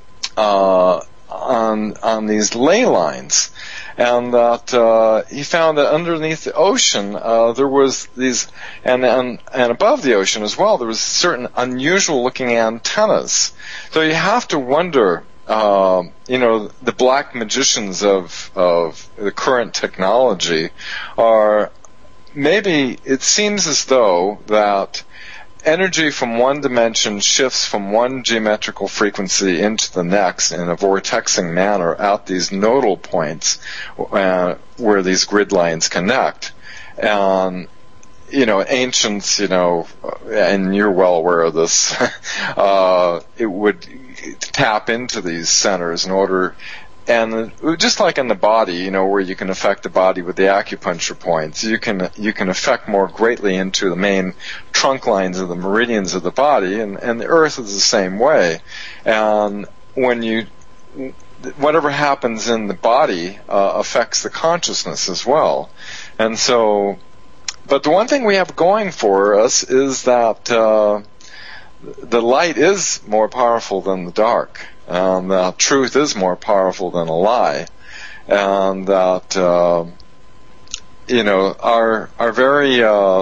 on these ley lines, and that he found that underneath the ocean there was these, and above the ocean as well, there was certain unusual looking antennas. So you have to wonder, the black magicians of the current technology are. Maybe it seems as though that energy from one dimension shifts from one geometrical frequency into the next in a vortexing manner at these nodal points where these grid lines connect. And, ancients, and you're well aware of this, it would tap into these centers in order and just like in the body, where you can affect the body with the acupuncture points, you can affect more greatly into the main trunk lines of the meridians of the body, and the earth is the same way. And whatever happens in the body affects the consciousness as well. And so, but the one thing we have going for us is that the light is more powerful than the dark, and that truth is more powerful than a lie, and that our very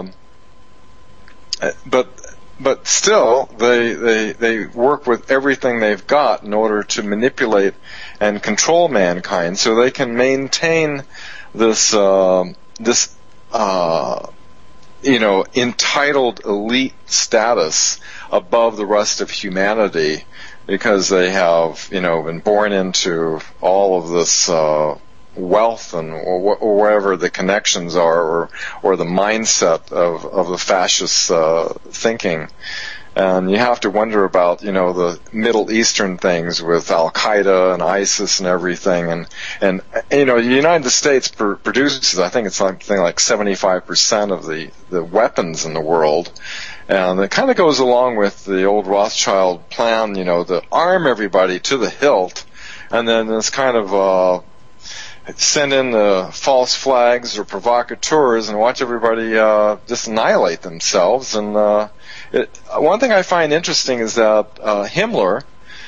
but still they work with everything they've got in order to manipulate and control mankind, so they can maintain this entitled elite status above the rest of humanity, because they have, been born into all of this wealth or wherever the connections are, or the mindset of the fascist thinking. And you have to wonder about, the Middle Eastern things with Al-Qaeda and ISIS and everything. And the United States produces, I think it's something like 75% of the weapons in the world. And it kind of goes along with the old Rothschild plan, to arm everybody to the hilt, and then this kind of send in the false flags or provocateurs and watch everybody just annihilate themselves. And one thing I find interesting is that Himmler,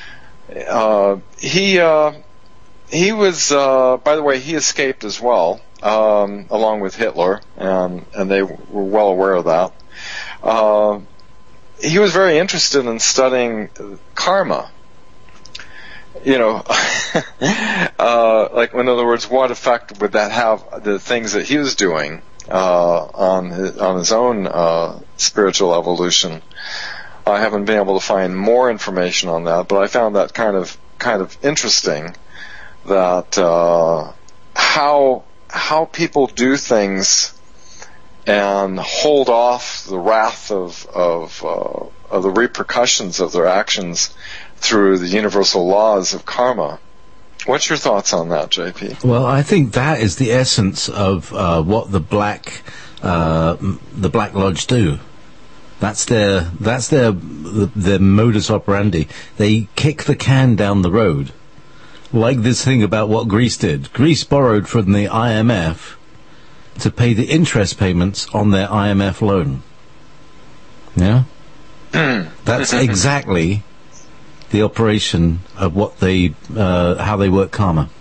he was, by the way, he escaped as well, along with Hitler, and they were well aware of that. He was very interested in studying karma. Like, in other words, what effect would that have, the things that he was doing on his own spiritual evolution? I haven't been able to find more information on that, but I found that kind of interesting, that how people do things and hold off the wrath of the repercussions of their actions through the universal laws of karma. What's your thoughts on that, JP? Well, I think that is the essence of what the Black Lodge do. That's their modus operandi. They kick the can down the road, like this thing about what Greece did. Greece borrowed from the IMF to pay the interest payments on their IMF loan. Yeah, that's exactly the operation of what how they work karma.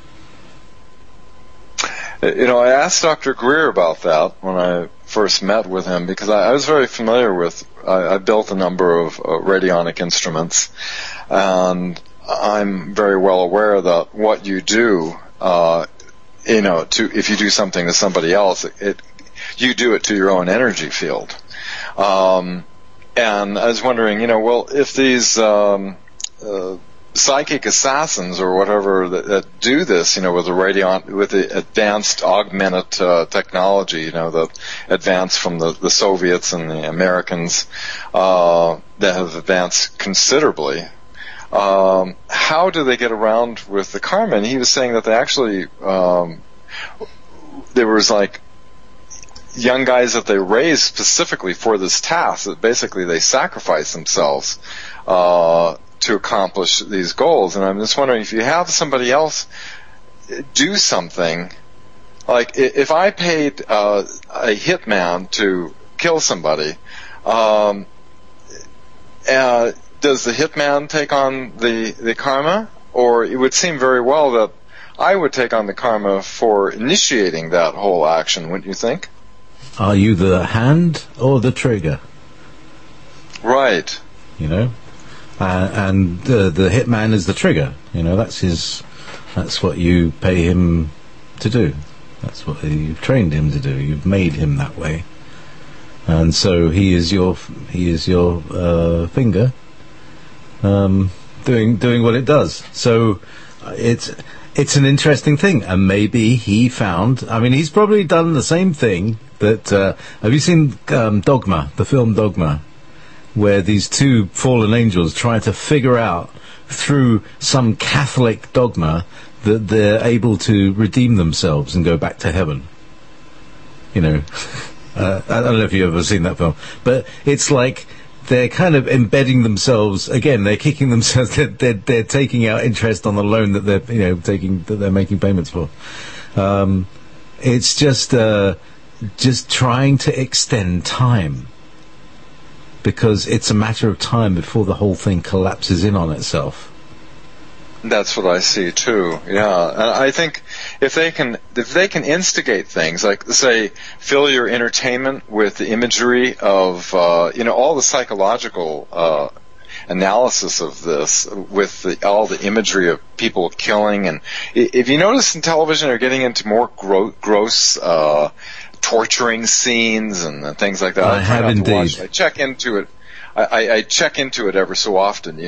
I asked Dr. Greer about that when I first met with him, because I was very familiar with, I built a number of radionic instruments, and I'm very well aware that what you do, if you do something to somebody else, you do it to your own energy field. And I was wondering, if these psychic assassins or whatever that do this, with the advanced augmented technology, that advanced from the Soviets and the Americans, that have advanced considerably. How do they get around with the karma? And he was saying that they actually, there was like young guys that they raised specifically for this task, that basically they sacrifice themselves to accomplish these goals. And I'm just wondering, if you have somebody else do something, like if I paid a hitman to kill somebody, does the hitman take on the karma? Or it would seem very well that I would take on the karma for initiating that whole action, wouldn't you think? Are you the hand or the trigger? Right. And the hitman is the trigger. That's what you pay him to do. That's what you've trained him to do. You've made him that way. And so he is your finger, doing what it does. So it's an interesting thing, and maybe he found. I mean, he's probably done the same thing that. Have you seen Dogma, the film Dogma, where these two fallen angels try to figure out through some Catholic dogma that they're able to redeem themselves and go back to heaven. You know, I don't know if you've ever seen that film, but it's like they're kind of embedding themselves again. They're kicking themselves. They're taking out interest on the loan that they're making payments for. It's just trying to extend time, because it's a matter of time before the whole thing collapses in on itself. That's what I see too. Yeah, and I think if they can instigate things like, say, fill your entertainment with the imagery of all the psychological analysis of this, with all the imagery of people killing, and if you notice in television, they're getting into more gross torturing scenes and things like that. I have indeed. I check into it. I check into it ever so often,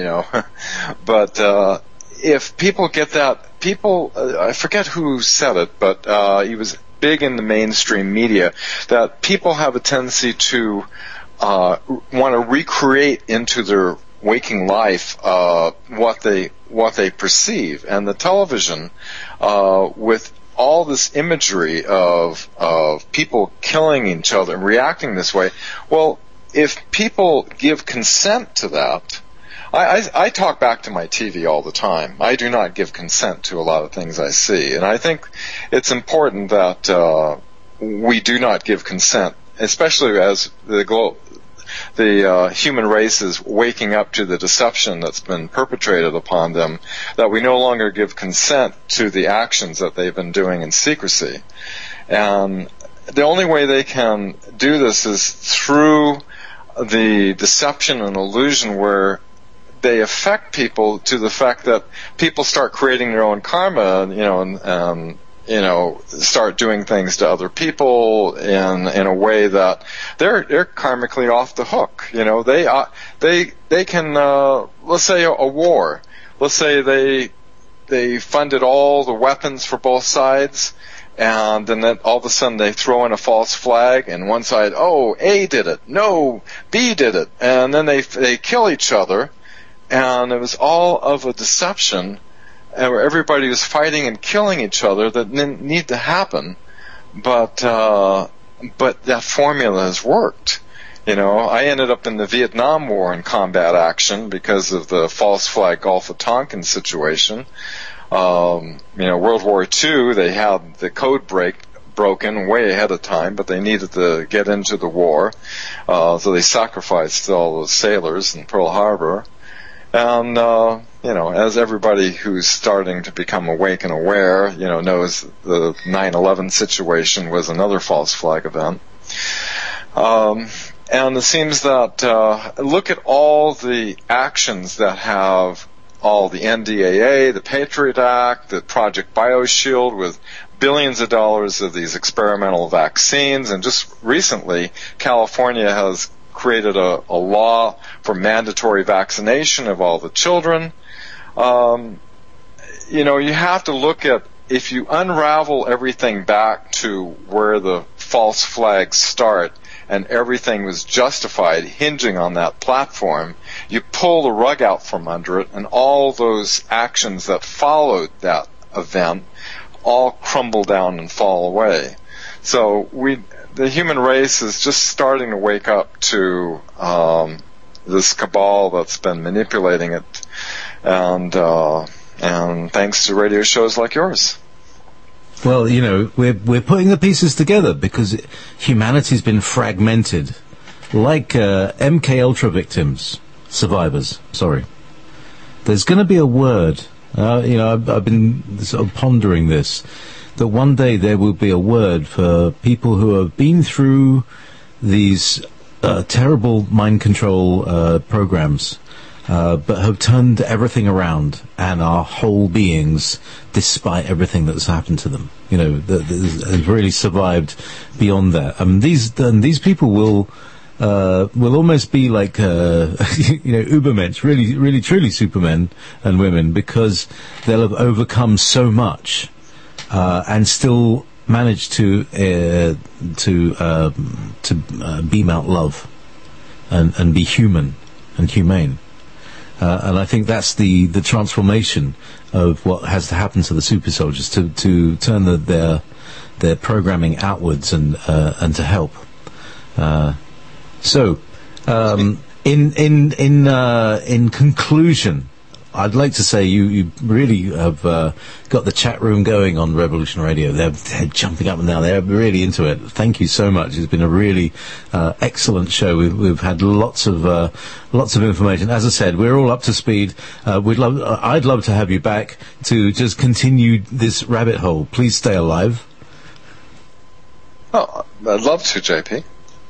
but. If people get that, I forget who said it, but he was big in the mainstream media, that people have a tendency to want to recreate into their waking life what they perceive, and the television with all this imagery of people killing each other and reacting this way. Well, if people give consent to that. I talk back to my TV all the time. I do not give consent to a lot of things I see, and I think it's important that we do not give consent, especially as the human race is waking up to the deception that's been perpetrated upon them, that we no longer give consent to the actions that they've been doing in secrecy. And the only way they can do this is through the deception and illusion, where they affect people to the fact that people start creating their own karma, and start doing things to other people in a way that they're karmically off the hook. They can let's say a war. Let's say they funded all the weapons for both sides, and then all of a sudden they throw in a false flag, and one side, oh, A did it, no, B did it, and then they kill each other. And it was all of a deception, where everybody was fighting and killing each other that didn't need to happen, but that formula has worked. I ended up in the Vietnam War in combat action because of the false flag Gulf of Tonkin situation. World War II, they had the code broken way ahead of time, but they needed to get into the war, so they sacrificed all those sailors in Pearl Harbor. And, as everybody who's starting to become awake and aware, knows, the 9/11 situation was another false flag event. And it seems that, look at all the actions that have all the NDAA, the Patriot Act, the Project BioShield, with billions of dollars of these experimental vaccines, and just recently, California has created a law for mandatory vaccination of all the children. You have to look at, if you unravel everything back to where the false flags start and everything was justified hinging on that platform, you pull the rug out from under it, and all those actions that followed that event all crumble down and fall away. So the human race is just starting to wake up to this cabal that's been manipulating it, and thanks to radio shows like yours. Well, we're putting the pieces together because humanity's been fragmented, like MK Ultra victims, survivors. Sorry, there's going to be a word. I've been sort of pondering this. That one day there will be a word for people who have been through these terrible mind control programs, but have turned everything around and are whole beings despite everything that's happened to them. That has really survived beyond that. These people will almost be like Ubermensch, really, really, truly Supermen and women, because they'll have overcome so much. And still manage to beam out love and be human and humane. And I think that's the transformation of what has to happen to the super soldiers to turn their programming outwards and to help. In conclusion, I'd like to say you really have got the chat room going on Revolution Radio. They're jumping up and down. They're really into it. Thank you so much. It's been a really excellent show. We've had lots of information. As I said, we're all up to speed. I'd love to have you back to just continue this rabbit hole. Please stay alive. Oh, I'd love to, JP.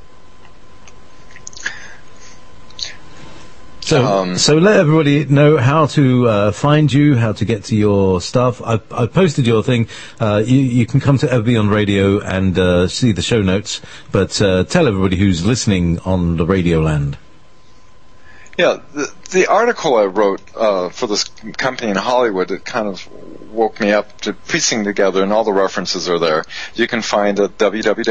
So let everybody know how to find you, how to get to your stuff. I've posted your thing. You can come to Ever Beyond Radio and see the show notes. But tell everybody who's listening on the radio land. Yeah, the article I wrote for this company in Hollywood, it kind of woke me up to piecing together, and all the references are there. You can find it at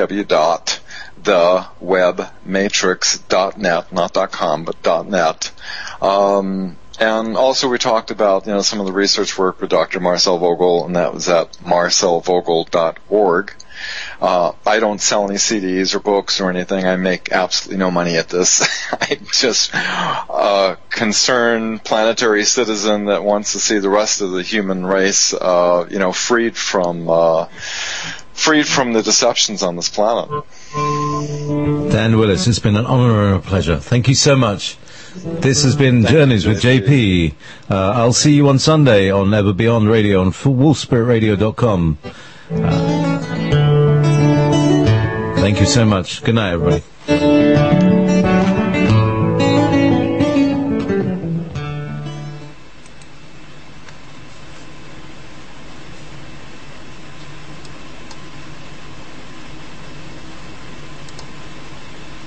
www.thewebmatrix.net, not .com, but .net. And also we talked about, some of the research work with Dr. Marcel Vogel, and that was at marcelvogel.org. I don't sell any CDs or books or anything. I make absolutely no money at this. I'm just a concerned planetary citizen that wants to see the rest of the human race, freed from the deceptions on this planet. Dan Willis, it's been an honor and a pleasure. Thank you so much. This has been Journeys with JP. I'll see you on Sunday on Ever Beyond Radio on wolfspiritradio.com. Thank you so much. Good night, everybody.